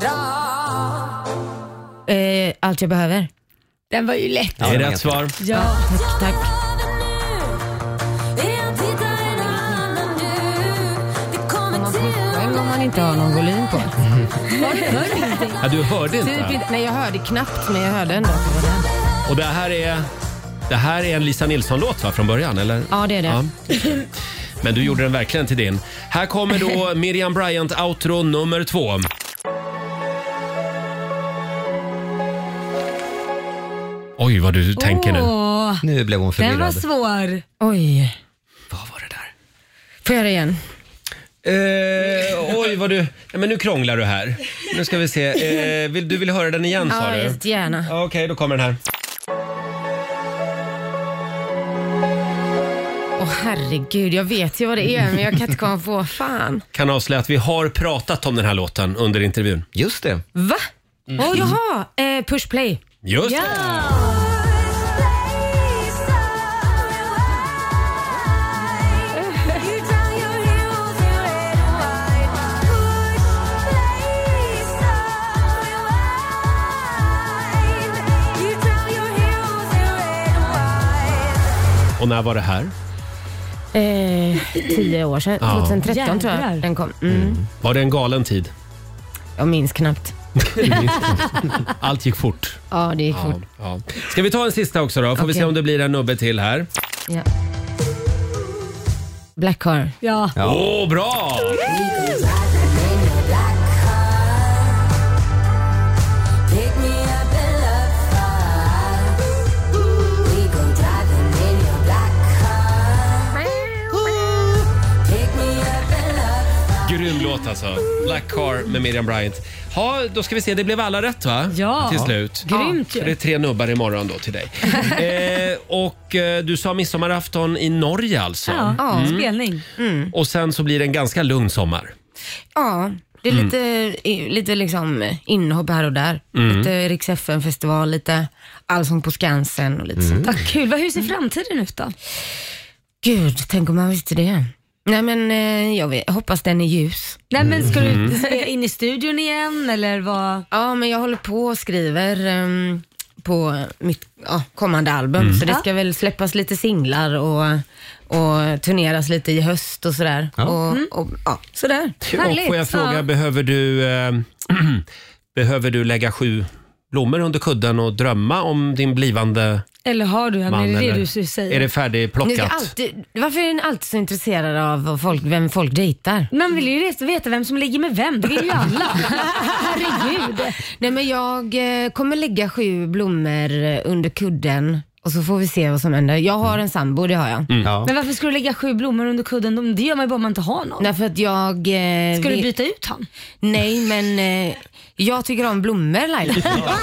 Allt jag behöver. Den var ju lätt. Det är rätt svar. Ja. Tack. Om man inte har någon volym på. Ja, du hörde inte? Nej, jag hörde knappt, men jag hörde ändå. Och det här är en Lisa Nilsson-låt va, från början, eller? Ja, det är det. Ja. Men du gjorde den verkligen till din. Här kommer då Miriam Bryant outro nummer 2. Oj, vad du tänker nu. Nu blev hon förvirrad. Den var svår. Oj. Vad var det där? Får jag göra igen? Oj, vad du... Ja, men nu krånglar du här. Nu ska vi se. Du vill höra den igen, sa du? Ja, gärna. Okej, då kommer den här. Herregud, jag vet ju vad det är, men jag kan inte komma på. Fan. Kan avslöja att vi har pratat om den här låten under intervjun. Just det. Va? Jaha, push play. Just det. Och när var det här? 10 år sedan. 2013 tror jag den kom. Var det en galen tid? Jag minns knappt. Allt gick fort. Ja, det gick fort. Ja. Ska vi ta en sista också då? Får vi se om det blir en nubbe till här. Ja. Black Car. Ja. Åh, bra! Grym låt alltså. Black Car med Miriam Bryant. Ja, då ska vi se. Det blev alla rätt va? Ja. Till slut. Grymt ju. Så det är 3 nubbar imorgon då till dig. Du sa midsommarafton i Norge alltså. Ja, spelning. Och sen så blir det en ganska lugn sommar. Ja, det är lite liksom inhopp här och där. Lite Rix FM-festival, lite Allsång på Skansen och lite sånt. Vad kul. Hur ser framtiden ut då? Gud, tänk om man visste det. Nej men jag hoppas den är ljus. Nej men ska du in i studion igen eller vad? Ja men jag håller på och skriver på mitt kommande album. Så det ska väl släppas lite singlar och turneras lite i höst och sådär. Och sådär. Och får jag fråga, behöver du lägga 7 blommor under kudden och drömma om din blivande eller har du? man? Är det eller du säger? Är det färdigplockat? Varför är ni alltid så intresserade av vem folk dejtar? Man vill ju veta vem som ligger med vem. Det vill ju alla. Herregud. Nej men jag kommer lägga 7 blommor under kudden. Och så får vi se vad som händer. Jag har en sambo, det har jag. Men varför ska du lägga 7 blommor under kudden? Det gör man ju bara om man inte har någon. Därför att jag... Ska du byta ut han? Nej, men jag tycker om blommor, Laila.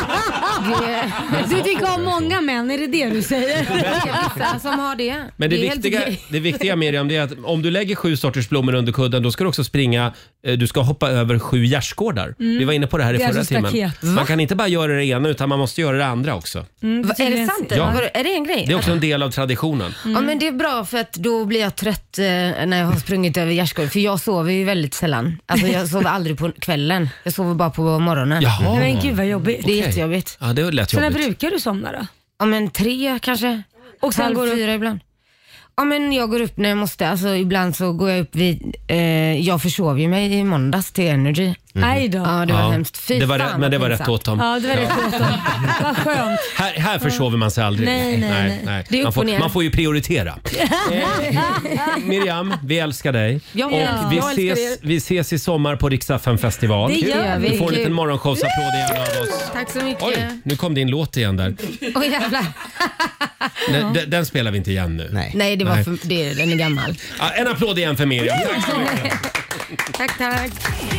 Du tycker om många män, är det det du säger? Vissa som har det. Men det viktiga Miriam, det är att om du lägger 7 sorters blommor under kudden, då ska du också springa, du ska hoppa över 7 gärdsgårdar. Vi var inne på det här i förra timmen. Man kan inte bara göra det ena, utan man måste göra det andra också. Är det sant? Ja. Är det en grej? Det är också en del av traditionen. Ja, men det är bra för att då blir jag trött när jag har sprungit över gärdsgården. För jag sover ju väldigt sällan. Alltså jag sover aldrig på kvällen. Jag sover bara på morgonen. Jaha. Men gud vad jobbigt. Det är jättejobbigt. Ja, det är lätt så jobbigt. när brukar du somna då? Ja, men 3 kanske. Och sen går du 4 ibland. Ja, men jag går upp när jag måste. Alltså ibland så går jag upp vid... jag försov ju mig i måndags till Energy. Nej då. Ja, det var hemskt. Fy fan, men det var rätt åt dem. Ja, det var rätt åt dem. Vad skönt. Här försover man sig aldrig. Nej. Det är man får ju prioritera. Miriam, vi älskar dig. Ja, vi ses i sommar på Rix FM festival. Det gör vi. Vi får en liten morgonshowsapplåd igen av oss. Tack så mycket. Oj, nu kom din låt igen där. Oj, jävlar. Den spelar vi inte igen nu. Nej, den är gammal. Ja, en applåd igen för Miriam. Tack så mycket. Tack.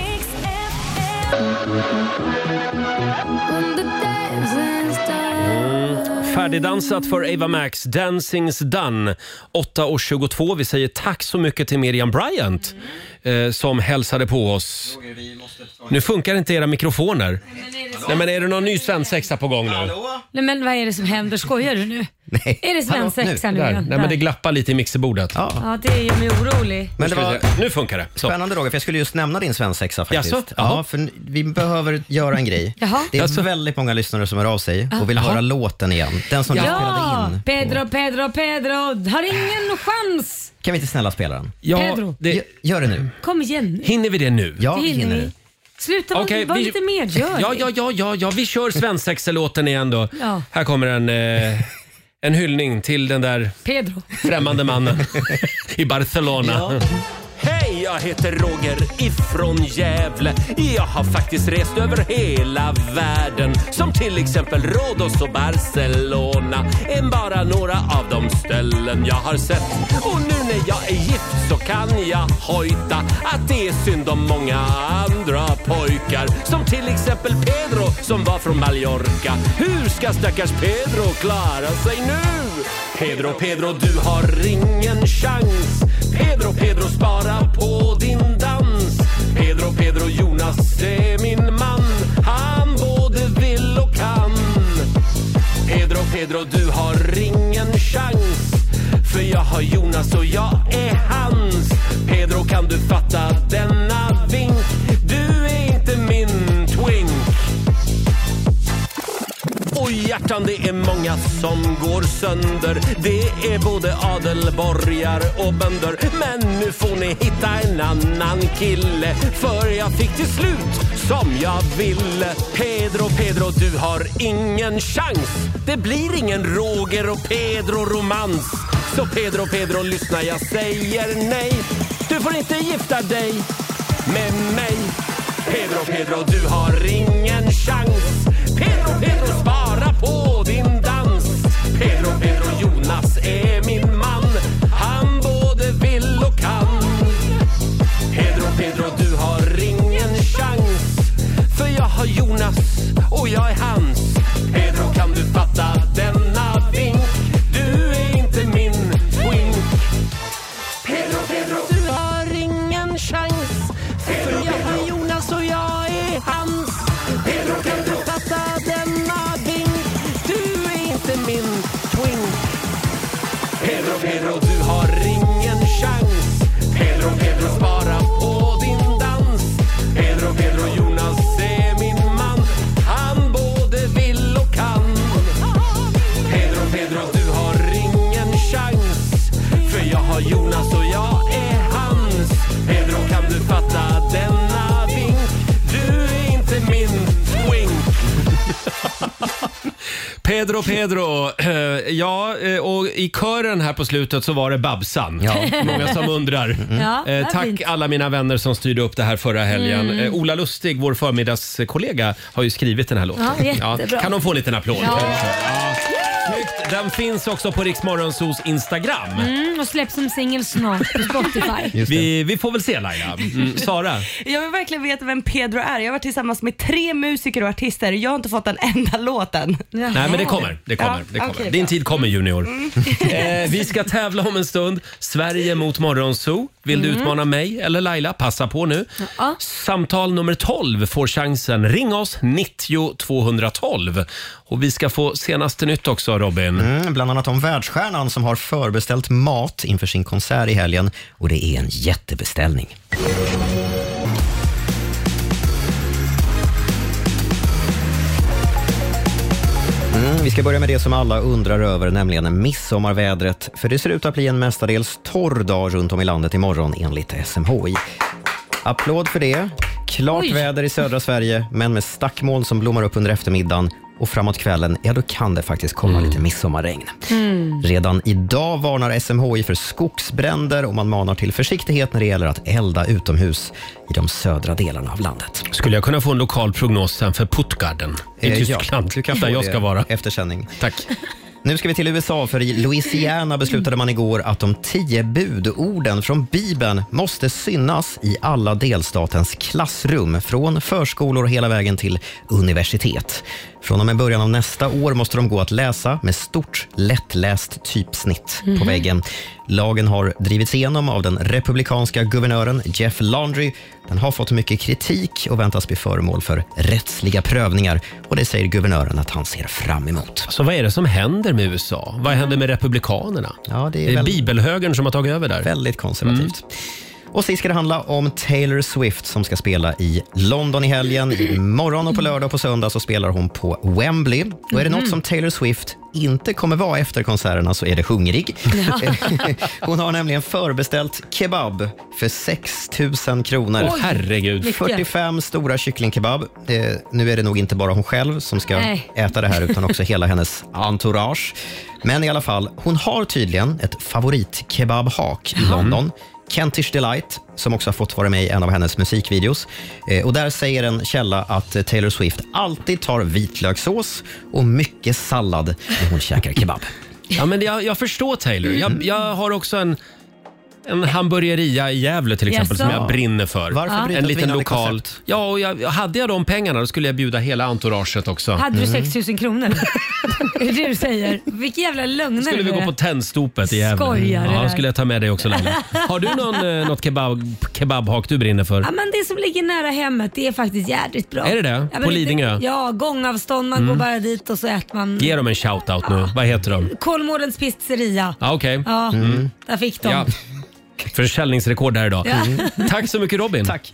Färdigdansat för Ava Max, Dancing's Done. 8:22. Vi säger tack så mycket till Miriam Bryant som hälsade på oss. Nu funkar inte era mikrofoner. Nej, men är det någon ny svensexa på gång nu? Nej, men vad är det som händer? Skojar du nu? Nej. Är det svensexa nu? Nej, men det glappar lite i mixerbordet. Ja, det gör mig orolig. Men det var nu funkar det. Så. Spännande Roger, för jag skulle just nämna din svensexa faktiskt. Jaså? Ja, för vi behöver göra en grej. Jaha. Det är väldigt många lyssnare som hör av sig och vill höra låten igen. Den som jag spelade in. Pedro, har ingen chans. Kan vi inte snälla spela den? Ja, Pedro. Gör det nu. Kom igen. Hinner vi det nu? Ja, vi hinner det. Sluta vara lite medgörlig. Ja, vi kör svensexelåten igen då. Ja. Här kommer en hyllning till den där Pedro. främmande mannen i Barcelona. Ja. Hej, jag heter Roger ifrån Gävle. Jag har faktiskt rest över hela världen, som till exempel Rhodos och Barcelona är bara några av de ställen jag har sett. Och nu när jag är gift så kan jag hojta att det är synd om många andra pojkar, som till exempel Pedro som var från Mallorca. Hur ska stackars Pedro klara sig nu? Pedro, du har ingen chans. Pedro, spara på din dans. Pedro, Jonas är min man. Han både För jag har Jonas och jag är hans. Pedro, kan du fatta denna vink? Du är inte min twink. Och hjärtan, det är många som går sönder. Det är både adelborgare och bönder. Men nu får ni hitta en annan kille, för jag fick till slut som jag ville. Pedro, du har ingen chans. Det blir ingen Roger och Pedro-romans. Så Pedro, lyssna, jag säger nej. Du får inte gifta dig med mig. Pedro, du har ingen chans. Pedro, spara på din dans. Pedro, Jonas är min man. Han både vill och kan. Pedro, du har ingen chans. För jag har Jonas och jag är hans. Pedro, kan du fatta denna vink? Du är inte min twink. Pedro, du har ingen chans. För jag har Jonas och jag är hans. Pedro, kan du fatta denna vink? Du är inte min twink. Pedro, du har ingen chans. Pedro, spara på din dans. Pedro, Jonas är min man. Han både vill och kan. Pedro, du har ingen chans. För jag har Jonas och jag är hans. Pedro, kan du fatta denna vink? Du är inte min twink. Pedro. Ja, och i kören här på slutet så var det Babsan. Ja. Många som undrar. Ja, Tack fint. alla mina vänner som styrde upp det här förra helgen. Ola Lustig, vår förmiddagskollega, har ju skrivit den här låten. Ja, jättebra. Kan de få en liten applåd? Ja. Snyggt. Den finns också på Rix Morgonzos Instagram. Och släpps som singel snart på Spotify. Vi får väl se, Laila. Sara? Jag vill verkligen veta vem Pedro är. Jag har varit tillsammans med 3 musiker och artister. Jag har inte fått en enda låt än. Nej, men det kommer. okej, Din bra. tid kommer, Junior. Vi ska tävla om en stund. Sverige mot Morgonzoo. Vill du utmana mig eller Laila? Passa på nu. Ja. Samtal nummer 12 får chansen. Ring oss, 90 212. Och vi ska få senaste nytt också, Robin. Bland annat om världsstjärnan som har förbeställt mat inför sin konsert i helgen. Och det är en jättebeställning. Vi ska börja med det som alla undrar över, nämligen midsommarvädret. För det ser ut att bli en mestadels torr dag runt om i landet imorgon enligt SMHI. Applåd för det. Klart väder i södra Sverige, men med stackmoln som blommar upp under eftermiddagen. Och framåt kvällen, ja då kan det faktiskt komma lite midsommarregn. Redan idag varnar SMHI för skogsbränder och man manar till försiktighet när det gäller att elda utomhus i de södra delarna av landet. Skulle jag kunna få en lokal prognos sen för Puttgarden i Tyskland? Ja, du kan få där jag ska vara. Eftersändning. Tack. Nu ska vi till USA, för i Louisiana beslutade man igår att de 10 budorden från Bibeln måste synas i alla delstatens klassrum, från förskolor hela vägen till universitet. Från och med början av nästa år måste de gå att läsa med stort, lättläst typsnitt på väggen. Lagen har drivits igenom av den republikanska guvernören Jeff Landry. Den har fått mycket kritik och väntas bli föremål för rättsliga prövningar. Och det säger guvernören att han ser fram emot. Så vad är det som händer med USA? Vad händer med republikanerna? Ja, det är bibelhögern som har tagit över där. Väldigt konservativt. Och sist ska det handla om Taylor Swift som ska spela i London i helgen. Imorgon och på lördag och på söndag så spelar hon på Wembley. Och är det något som Taylor Swift inte kommer vara efter konserterna så är det hungrig. Hon har nämligen förbeställt kebab för 6 000 kronor. Åh, herregud. 45 stora kycklingkebab. Nu är det nog inte bara hon själv som ska äta det här utan också hela hennes entourage. Men i alla fall, hon har tydligen ett favoritkebabhak i London. Kentish Delight, som också har fått vara med i en av hennes musikvideos. Och där säger en källa att Taylor Swift alltid tar vitlökssås och mycket sallad när hon käkar kebab. Ja, men jag förstår Taylor. Jag har också En hamburgeria i Gävle till exempel som jag brinner för. Varför bryta en ett liten vinnande lokal. koncept? Ja, och hade jag de pengarna då skulle jag bjuda hela entouraget också. Hade du 6 000 kronor? Är det du säger? Vilken jävla lögnare. Skulle vi gå på Tändstopet i Gävle? Skojar det Ja, där. skulle jag ta med dig också, Laila. Har du något kebabhak du brinner för? Ja, men det som ligger nära hemmet, det är faktiskt jävligt bra. Är det det? Ja, men På Lidingö? Ja, gångavstånd. Man går bara dit och så äter man. Ge dem en shoutout nu. Vad heter de? Kolmårdens pizzeria. Ja, okej. Ja, där fick de. Ja. Försäljningsrekord här idag. Ja. Tack så mycket, Robin. Tack.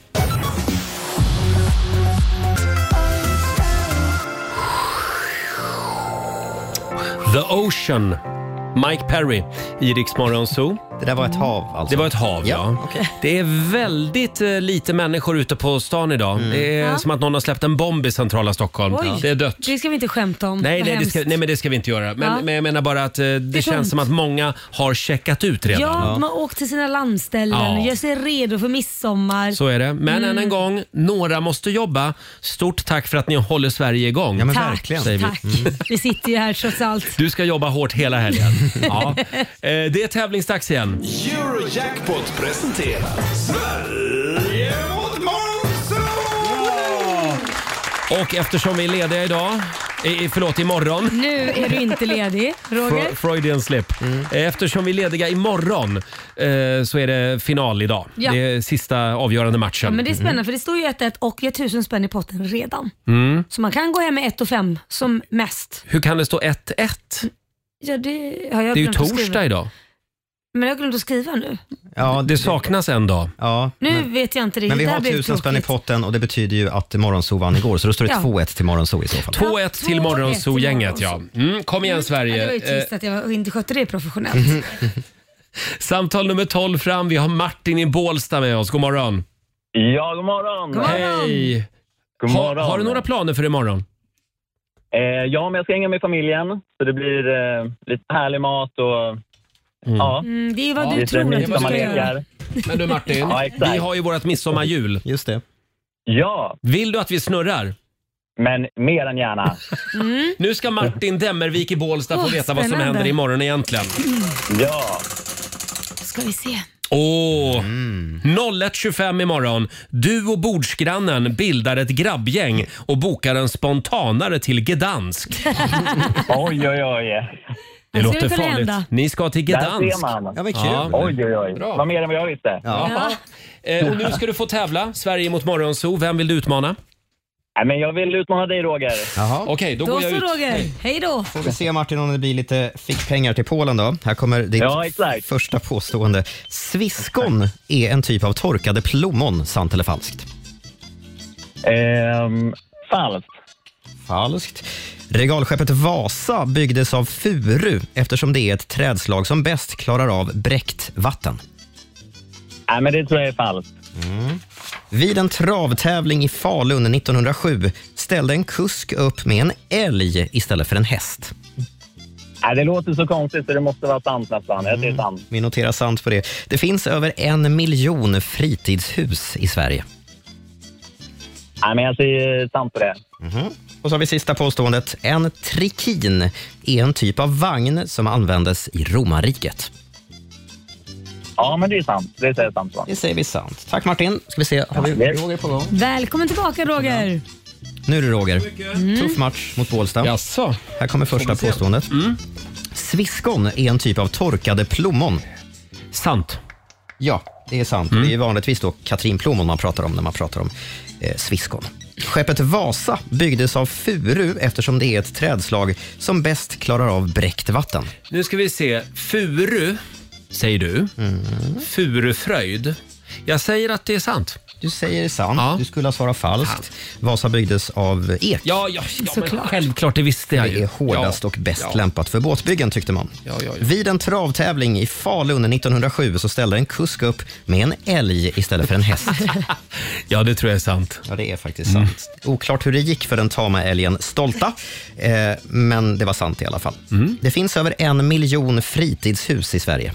The Ocean. Mike Perry i Rix Morgon Zoo. Det där var ett hav alltså? Det var ett hav, ja. Okay. Det är väldigt lite människor ute på stan idag. Det är som att någon har släppt en bomb i centrala Stockholm. Oj. Det är dött. Det ska vi inte skämta om. Nej, Vad men det ska vi inte göra. Men, Ja. men jag menar bara att det känns tungt. som att många har checkat ut redan. Ja, man har åkt till sina landställen Ja. och gör sig redo för midsommar. Så är det. Men än en gång, några måste jobba. Stort tack för att ni håller Sverige igång. Ja, men Tack, verkligen. säger vi. tack. Vi sitter ju här trots allt. Du ska jobba hårt hela helgen. Ja. Det är tävlingsdags igen. Eurojackpot presenterar Sverige mot Monzo! Och eftersom vi är lediga idag, imorgon. Nu är du inte ledig, Roger. Freudian slip. Eftersom vi är lediga imorgon så är det final idag. Ja. Det är sista avgörande matchen. Ja, men det är spännande för det står ju 1-1 och vi har 1000 spänn i potten redan. Så man kan gå hem med 1,5 som mest. Hur kan det stå 1-1? Ja, det har jag Det är ju glömt att skriva. torsdag idag. Men jag har glömt att skriva nu. Ja, Det saknas en dag. Ja, Nu vet jag inte riktigt. men vi Det har här blev 1000 spänn i tråkigt. potten och det betyder ju att Morgonzoo vann igår. Så då står det Ja. 2-1 till Morgonzoo i så fall. 2-1 till 2-1 Morgonzoo-gänget, till ja. Kom igen, Ja, det Sverige. var ju trist att jag inte skötte det professionellt. Samtal nummer 12 fram. Vi har Martin i Bålsta med oss. God morgon. Ja, god morgon. God morgon. Hej. God morgon. Har du några planer för imorgon? Ja, men jag ska hänga med familjen. Så det blir lite härlig mat och ja. Det är vad du lite tror att du ska midsommarlekar. göra. Men du Martin, Ja, exakt. vi har ju vårt midsommarjul. Just det. Ja, Vill du att vi snurrar? men mer än gärna. Nu ska Martin Demmervik i Bålsta få veta vad som spännande. händer imorgon egentligen. Ja. Ska vi se. 01.25 imorgon. Du och bordsgrannen bildar ett grabbgäng och bokar en spontanare till Gdansk. Oj, oj, oj. Det Ska låter det kunna farligt. hända? Ni ska till Där Gdansk. ser man. Ja, men kul. Ja. Oj, oj, oj. Bra. Vad mer än vad jag visste. Ja. Och nu ska du få tävla. Sverige mot Morgonzoo. Vem vill du utmana? Nej, men jag vill utmana dig, Roger. Jaha. Okej, då Då går så jag ut. Roger. Hej då. Får vi se Martin om det blir lite fickpengar till Polen då. Här kommer ditt Ja, exakt. första påstående. Sviskon är en typ av torkade plommon, sant eller falskt? Falskt. Falskt. Regalskeppet Vasa byggdes av furu eftersom det är ett trädslag som bäst klarar av bräckt vatten. Nej, men det tror jag är falskt. Vid en travtävling i Falun 1907 ställde en kusk upp med en älg istället för en häst. Nej, det låter så konstigt så det måste vara sant nästan. Jag säger sant. Vi noterar sant på det. Det finns över 1 miljon fritidshus i Sverige. Nej, men jag säger sant på det. Och så har vi sista påståendet. En trikin är en typ av vagn som användes i romarriket. Ja, men det är sant. Det säger sant. Va? Det säger vi sant. Tack Martin. Ska vi se, har vi Roger på gång? Välkommen tillbaka Roger. Nu är det Roger. Tuff match mot Bålsta. Jaså? Här kommer första påståendet. Sviskon är en typ av torkade plommon. Sant. Ja, det är sant. Det är ju vanligtvis då katrinplommon man pratar om när man pratar om sviskon. Skeppet Vasa byggdes av furu eftersom det är ett trädslag som bäst klarar av bräckt vatten. Nu ska vi se. Furu, säger du. Furufröjd. Jag säger att det är sant. Du säger sant. Ja. Du skulle ha svarat falskt. Vasa byggdes av ek. Ja, men självklart, det visste jag ju. Det är hårdast och bäst lämpat för båtbyggen tyckte man. Ja. Vid en travtävling i Falun 1907 så ställde en kusk upp med en älg istället för en häst. Ja, det tror jag är sant. Ja, det är faktiskt sant. Oklart hur det gick för den tama älgen Stolta, men det var sant i alla fall. Det finns över 1 miljon fritidshus i Sverige.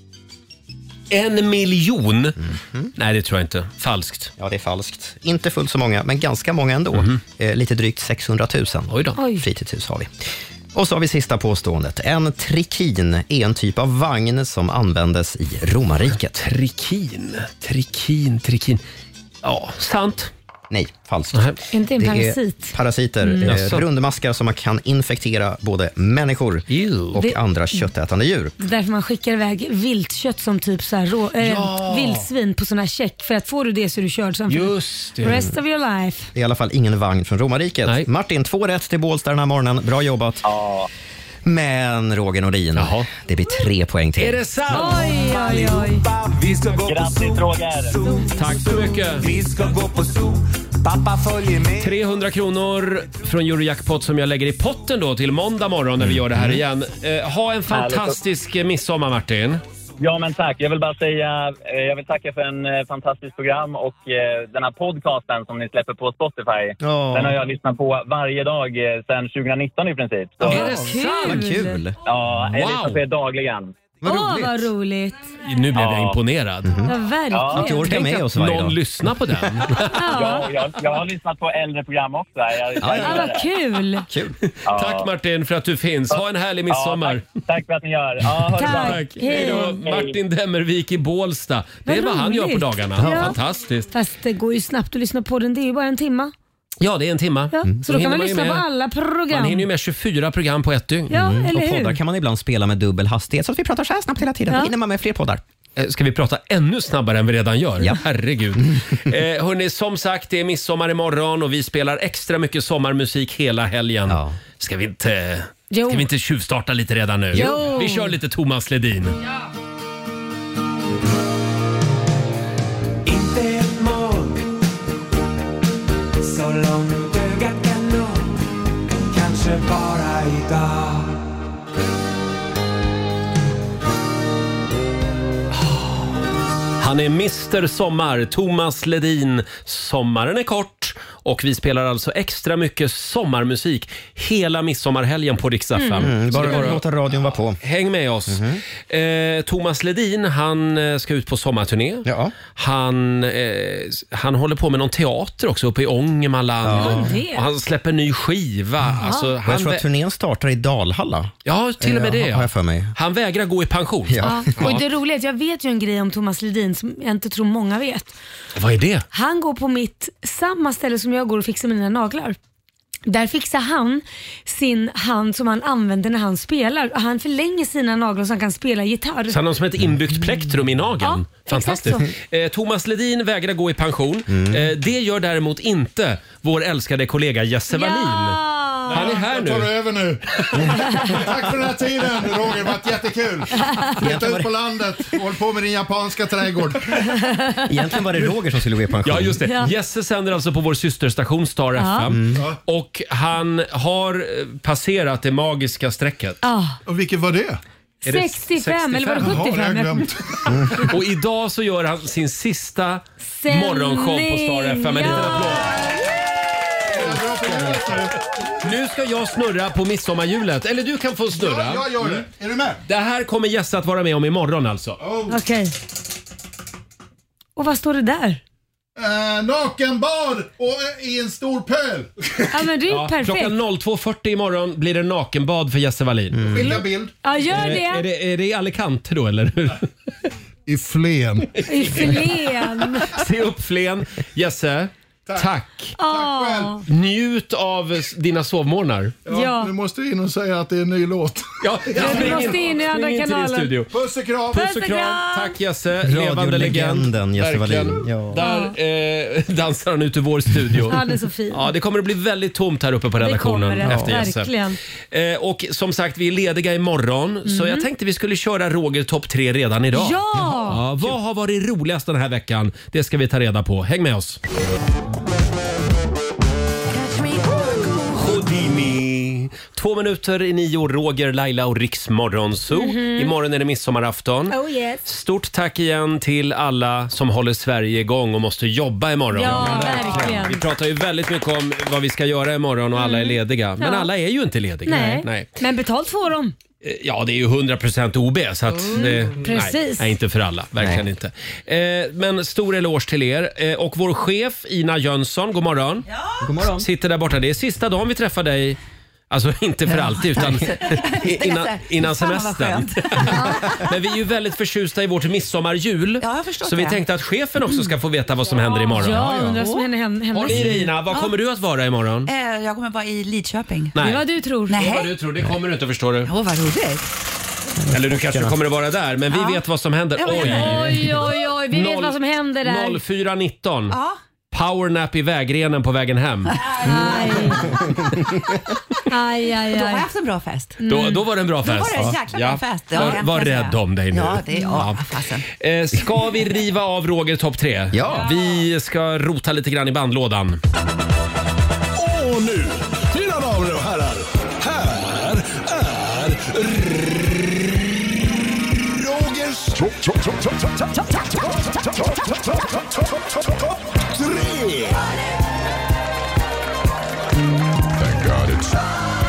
1 miljon? Nej, det tror jag inte. Falskt. Ja, det är falskt. Inte fullt så många, men ganska många ändå. Lite drygt 600 000 Oj då. fritidshus har vi. Och så har vi sista påståendet. En trikin är en typ av vagn som användes i romarriket. Trikin. Ja, sant. Nej, falskt. Inte en parasit. Är parasiter, rundmaskar som man kan infektera både människor och andra köttätande djur. Det är därför man skickar iväg viltkött som typ så här vildsvin på såna här check. För att får du det så är du körd sen just det. Rest of your life. Det är i alla fall ingen vagn från romarriket. Nej. Martin, 2 rätt till Bålsta den här morgonen. Bra jobbat. Ja. Men Roger Nordin, det blir 3 poäng till. Är det sant? Oj. Grattis Roger. Tack så mycket. Vi ska gå på zoo. Pappa följer med. 300 kronor från Eurojackpot som jag lägger i potten då till måndag morgon när vi gör det här igen. Ha en fantastisk midsommar, Martin. Ja, men tack. Jag vill bara säga, jag vill tacka för en fantastisk program och den här podcasten som ni släpper på Spotify. Den har jag lyssnat på varje dag sedan 2019 i princip. Så, är det sant? Kul. Ja, jag lyssnar på er dagligen. Vad roligt. Nu blev jag imponerad. Ja, verkligen. Att du orkar med oss varje dag. Någon lyssnar på den. Jag har lyssnat på äldre program också. Vad kul. Tack Martin för att du finns. Ha en härlig midsommar. Tack för att ni gör. Ha det bra. Tack. Hej då. Martin Demmervik i Bålsta. Det är vad han gör på dagarna. Fantastiskt. Fast det går ju snabbt att lyssna på den. Det är ju bara en timma. Ja, det är en timma. Ja, så då kan man lyssna på alla program. Man hinner ju med 24 program på ett dygn. Ja, eller och poddar kan man ibland spela med dubbel hastighet så att vi pratar så här snabbt hela tiden. Då hinner man med fler poddar. Ska vi prata ännu snabbare än vi redan gör? Ja. Herregud. Hörrni, som sagt, det är midsommar imorgon och vi spelar extra mycket sommarmusik hela helgen. Ja. Ska vi inte tjuvstarta lite redan nu? Jo. Vi kör lite Thomas Ledin. Ja. Inte ett mål så långt ögat kan nå, kanske bara idag. Han är Mr. Sommar, Thomas Ledin. Sommaren är kort och vi spelar alltså extra mycket sommarmusik hela midsommarhelgen på Rix FM. Bara låta radion vara på. Häng med oss. Thomas Ledin, han ska ut på sommarturné. Ja. Han håller på med någon teater också uppe i Ångermanland. Och han släpper ny skiva. Alltså, jag tror att turnén startar i Dalhalla. Ja, till och med det. Har jag för mig. Han vägrar gå i pension. Ja. Och det roliga är att jag vet ju en grej om Thomas Ledin som jag inte tror många vet. Vad är det? Han går på samma ställe som jag går och fixar mina naglar. Där fixar han sin hand som han använder när han spelar. Han förlänger sina naglar så han kan spela gitarr. Så han har som ett inbyggt plektrum i nageln. Ja, fantastiskt. Thomas Ledin vägrar gå i pension. Det gör däremot inte vår älskade kollega Jesse Wallin. Han är här nu. Jag tar över nu. Tack för den här tiden, Roger. Det har varit jättekul. Flytta ut på landet. Håll på med din japanska trädgård. Egentligen var det Roger som skulle gå i pension. Ja, just det. Ja. Jesse sänder alltså på vår systerstation Star FM. Och han har passerat det magiska strecket. Och vilket var det? 65 eller var det 75? Glömt. Och idag så gör han sin sista morgonshow på Star FM. En liten applåd. Nu ska jag snurra på midsommarhjulet. Eller du kan få snurra. Ja, jag gör det. Är du med? Det här kommer Jesse att vara med om imorgon alltså. Okej. Och vad står det där? Nakenbad och i en stor pöl. Ja, men det är perfekt. Klockan 02.40 imorgon blir det nakenbad för Jesse Wallin. Skilja bild. Ja, gör det. Är det i Alicante då eller hur? I Flen. I Flen. Se upp Flen. Jesse. Tack. Tack själv. Njut av dina sovmorgnar. Ja. Nu måste vi in och säga att det är en ny låt. Ja, du måste in i andra kanalen. Puss och kram. Puss och kram. Tack Jesse. Levande legend. Jesse Wallin. Ja. Där dansar han ut ur vår studio. Ja, det är så fint. Ja, det kommer att bli väldigt tomt här uppe på redaktionen efter Jesse. Verkligen. Och som sagt, vi är lediga imorgon. Så jag tänkte vi skulle köra Roger topp 3 redan idag. Ja! Vad har varit roligast den här veckan? Det ska vi ta reda på. Häng med oss. Houdini. 2:02, Roger, Laila och Rix Morgonzoo. Imorgon är det midsommarafton. Oh yes. Stort tack igen till alla som håller Sverige igång och måste jobba imorgon. Ja, verkligen. Vi pratar ju väldigt mycket om vad vi ska göra imorgon och alla är lediga. Men alla är ju inte lediga. Nej. Men betalt får de. Ja, det är ju 100% OB så att nej, inte för alla, verkligen inte. Men stor eloge till er. Och vår chef Ina Jönsson, god morgon. God morgon. Sitter där borta. Det är sista dagen vi träffar dig Alltså inte för alltid utan innan semestern. Men vi är ju väldigt förtjusta i vårt midsommarjul. Ja, jag förstår så vi det. tänkte att chefen också ska få veta vad som händer imorgon. Ja, undrar vad som händer hemma. Och Irina, vad kommer du att vara imorgon? Jag kommer vara i Lidköping. Nej. Det är vad du tror. Det är vad du tror, det kommer du inte, förstår du. Åh, vad roligt. Eller du kanske kommer att vara där, men vi vet vad som händer. Oj, vi vet vad som händer där. 04:19. Powernap i vägrenen på vägen hem. Aj. Då har jag haft en bra fest. Då var det en bra fest. Då var det en jäkla bra fest. Var rädd om dig nu. Ja, det är fasen. Ska vi riva av Roger topp 3? Ja. Vi ska rota lite grann i bandlådan. Och nu, mina damer och herrar, här är Rogers tre. Thank God it's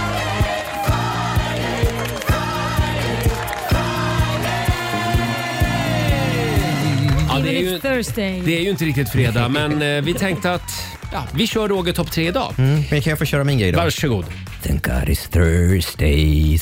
Det är ju inte riktigt fredag, men vi tänkte att vi kör Roger topp 3 idag. Men kan jag få köra min grej då? Varsågod. Thank God it's Thursday.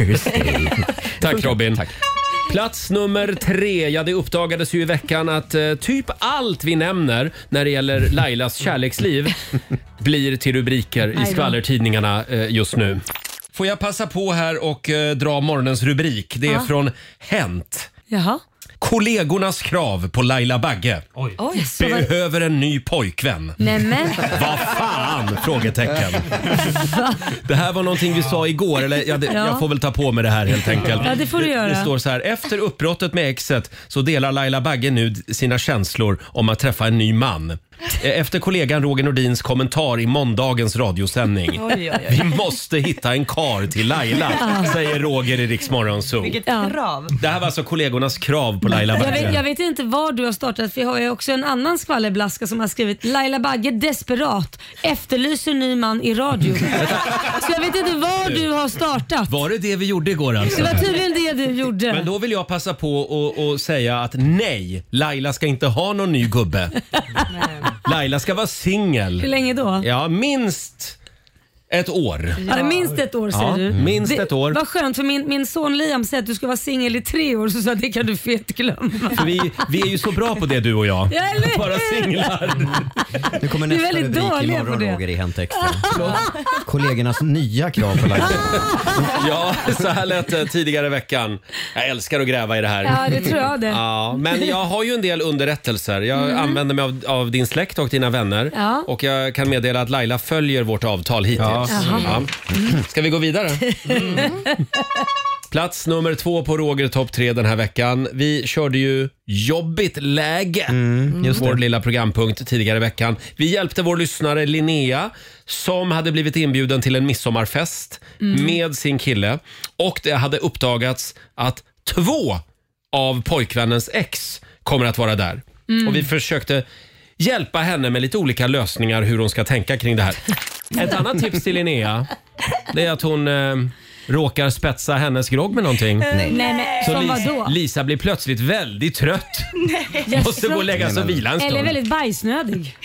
Tack Robin. Tack. Plats nummer 3. Ja, det uppdagades ju i veckan att typ allt vi nämner när det gäller Lailas kärleksliv blir till rubriker i skvallertidningarna just nu. Får jag passa på här och dra morgonens rubrik. Det är från Hänt. Jaha. Kollegornas krav på Laila Bagge. Oj, behöver en ny pojkvän. Nämen. Vad fan? Frågetecken. Det här var någonting vi sa igår. Eller jag får väl ta på mig det här helt enkelt. Ja, det får du göra. Det står så här: efter uppbrottet med exet så delar Laila Bagge nu sina känslor om att träffa en ny man. Efter kollegan Roger Nordins kommentar i måndagens radiosändning. Oj. Vi måste hitta en kar till Laila, säger Roger i Rix Morgon Zoo. Vilket krav. Det här var alltså kollegornas krav på Laila Bagge. Jag vet inte var du har startat, för jag har ju också en annan skvallerblaska som har skrivit: Laila Bagge desperat efterlyser ny man i radio. Så jag vet inte var du har startat. Var det vi gjorde igår alltså? Det var tydligen det du gjorde. Men då vill jag passa på och säga att nej, Laila ska inte ha någon ny gubbe. Laila ska vara singel. Hur länge då? Ja, minst ett år. Ja, minst ett år säger du. Minst ett år. Vad skönt, för min son Liam säger att du ska vara singel i 3 år, så sa det kan du fet glömma. För vi är ju så bra på det, du och jag. Eller? Bara singlar. Nu kommer Vi är nästa väldigt rubrik dåliga imorgon, på det. Roger, i Hänt Extra. Kollegornas nya krav på Laila. Ja, så här lät det tidigare i veckan. Jag älskar att gräva i det här. Ja, det tror jag det. Ja, men jag har ju en del underrättelser. Jag använder mig av din släkt och dina vänner. Ja. Och jag kan meddela att Laila följer vårt avtal hittills. Ja. Ska vi gå vidare? Plats nummer 2 på Roger topp 3 den här veckan. Vi körde ju jobbigt läge. Just vår lilla programpunkt tidigare i veckan. Vi hjälpte vår lyssnare Linnea som hade blivit inbjuden till en midsommarfest med sin kille. Och det hade uppdagats att 2 av pojkvännens ex kommer att vara där. Och vi försökte hjälpa henne med lite olika lösningar hur hon ska tänka kring det här. Ett annat tips till Linnea, det är att hon råkar spetsa hennes grogg med någonting. Nej, Så som vadå? Lisa blir plötsligt väldigt trött. Nej. Måste gå och lägga sig och vila en stund. Eller väldigt bajsnödig.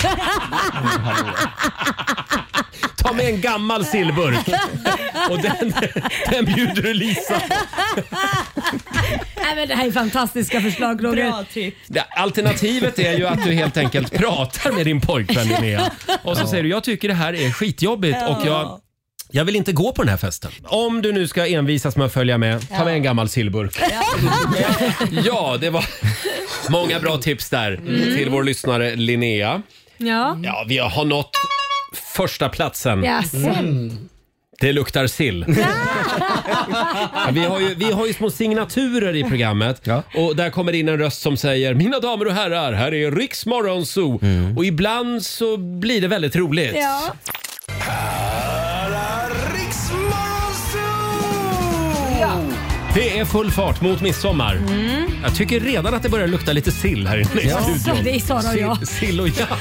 Ta med en gammal sillburk och den bjuder du Lisa. Nej, men det här är fantastiska förslag, Roger. Bra tips. Alternativet är ju att du helt enkelt pratar med din pojkvän Linnea. Och så säger du, jag tycker det här är skitjobbigt och jag vill inte gå på den här festen. Om du nu ska envisas med att följa med, ta med en gammal sillburk. Ja, det var många bra tips där till vår lyssnare Linnea. Ja, vi har nått första platsen. yes. Det luktar sill. Vi har ju små signaturer i programmet och där kommer in en röst som säger: mina damer och herrar, här är Rix Morgon Zoo. Och ibland så blir det väldigt roligt. Ja. Här är Rix Morgon Zoo! Det är full fart mot midsommar. Jag tycker redan att det börjar lukta lite sill här inne i studion. Det är Sara och jag. Sill och jag.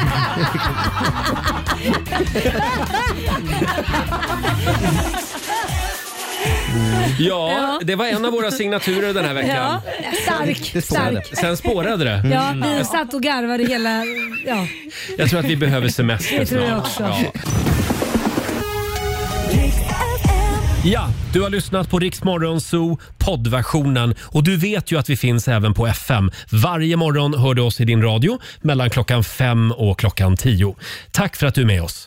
Ja, det var en av våra signaturer den här veckan. Ja, stark. Sen spårade det. Ja, vi satt och garvade hela... Ja. Jag tror att vi behöver semester Det tror jag snart. också. Ja, du har lyssnat på Rix Morgon Zoo poddversionen och du vet ju att vi finns även på FM. Varje morgon hör du oss i din radio mellan klockan 5 och klockan 10. Tack för att du är med oss.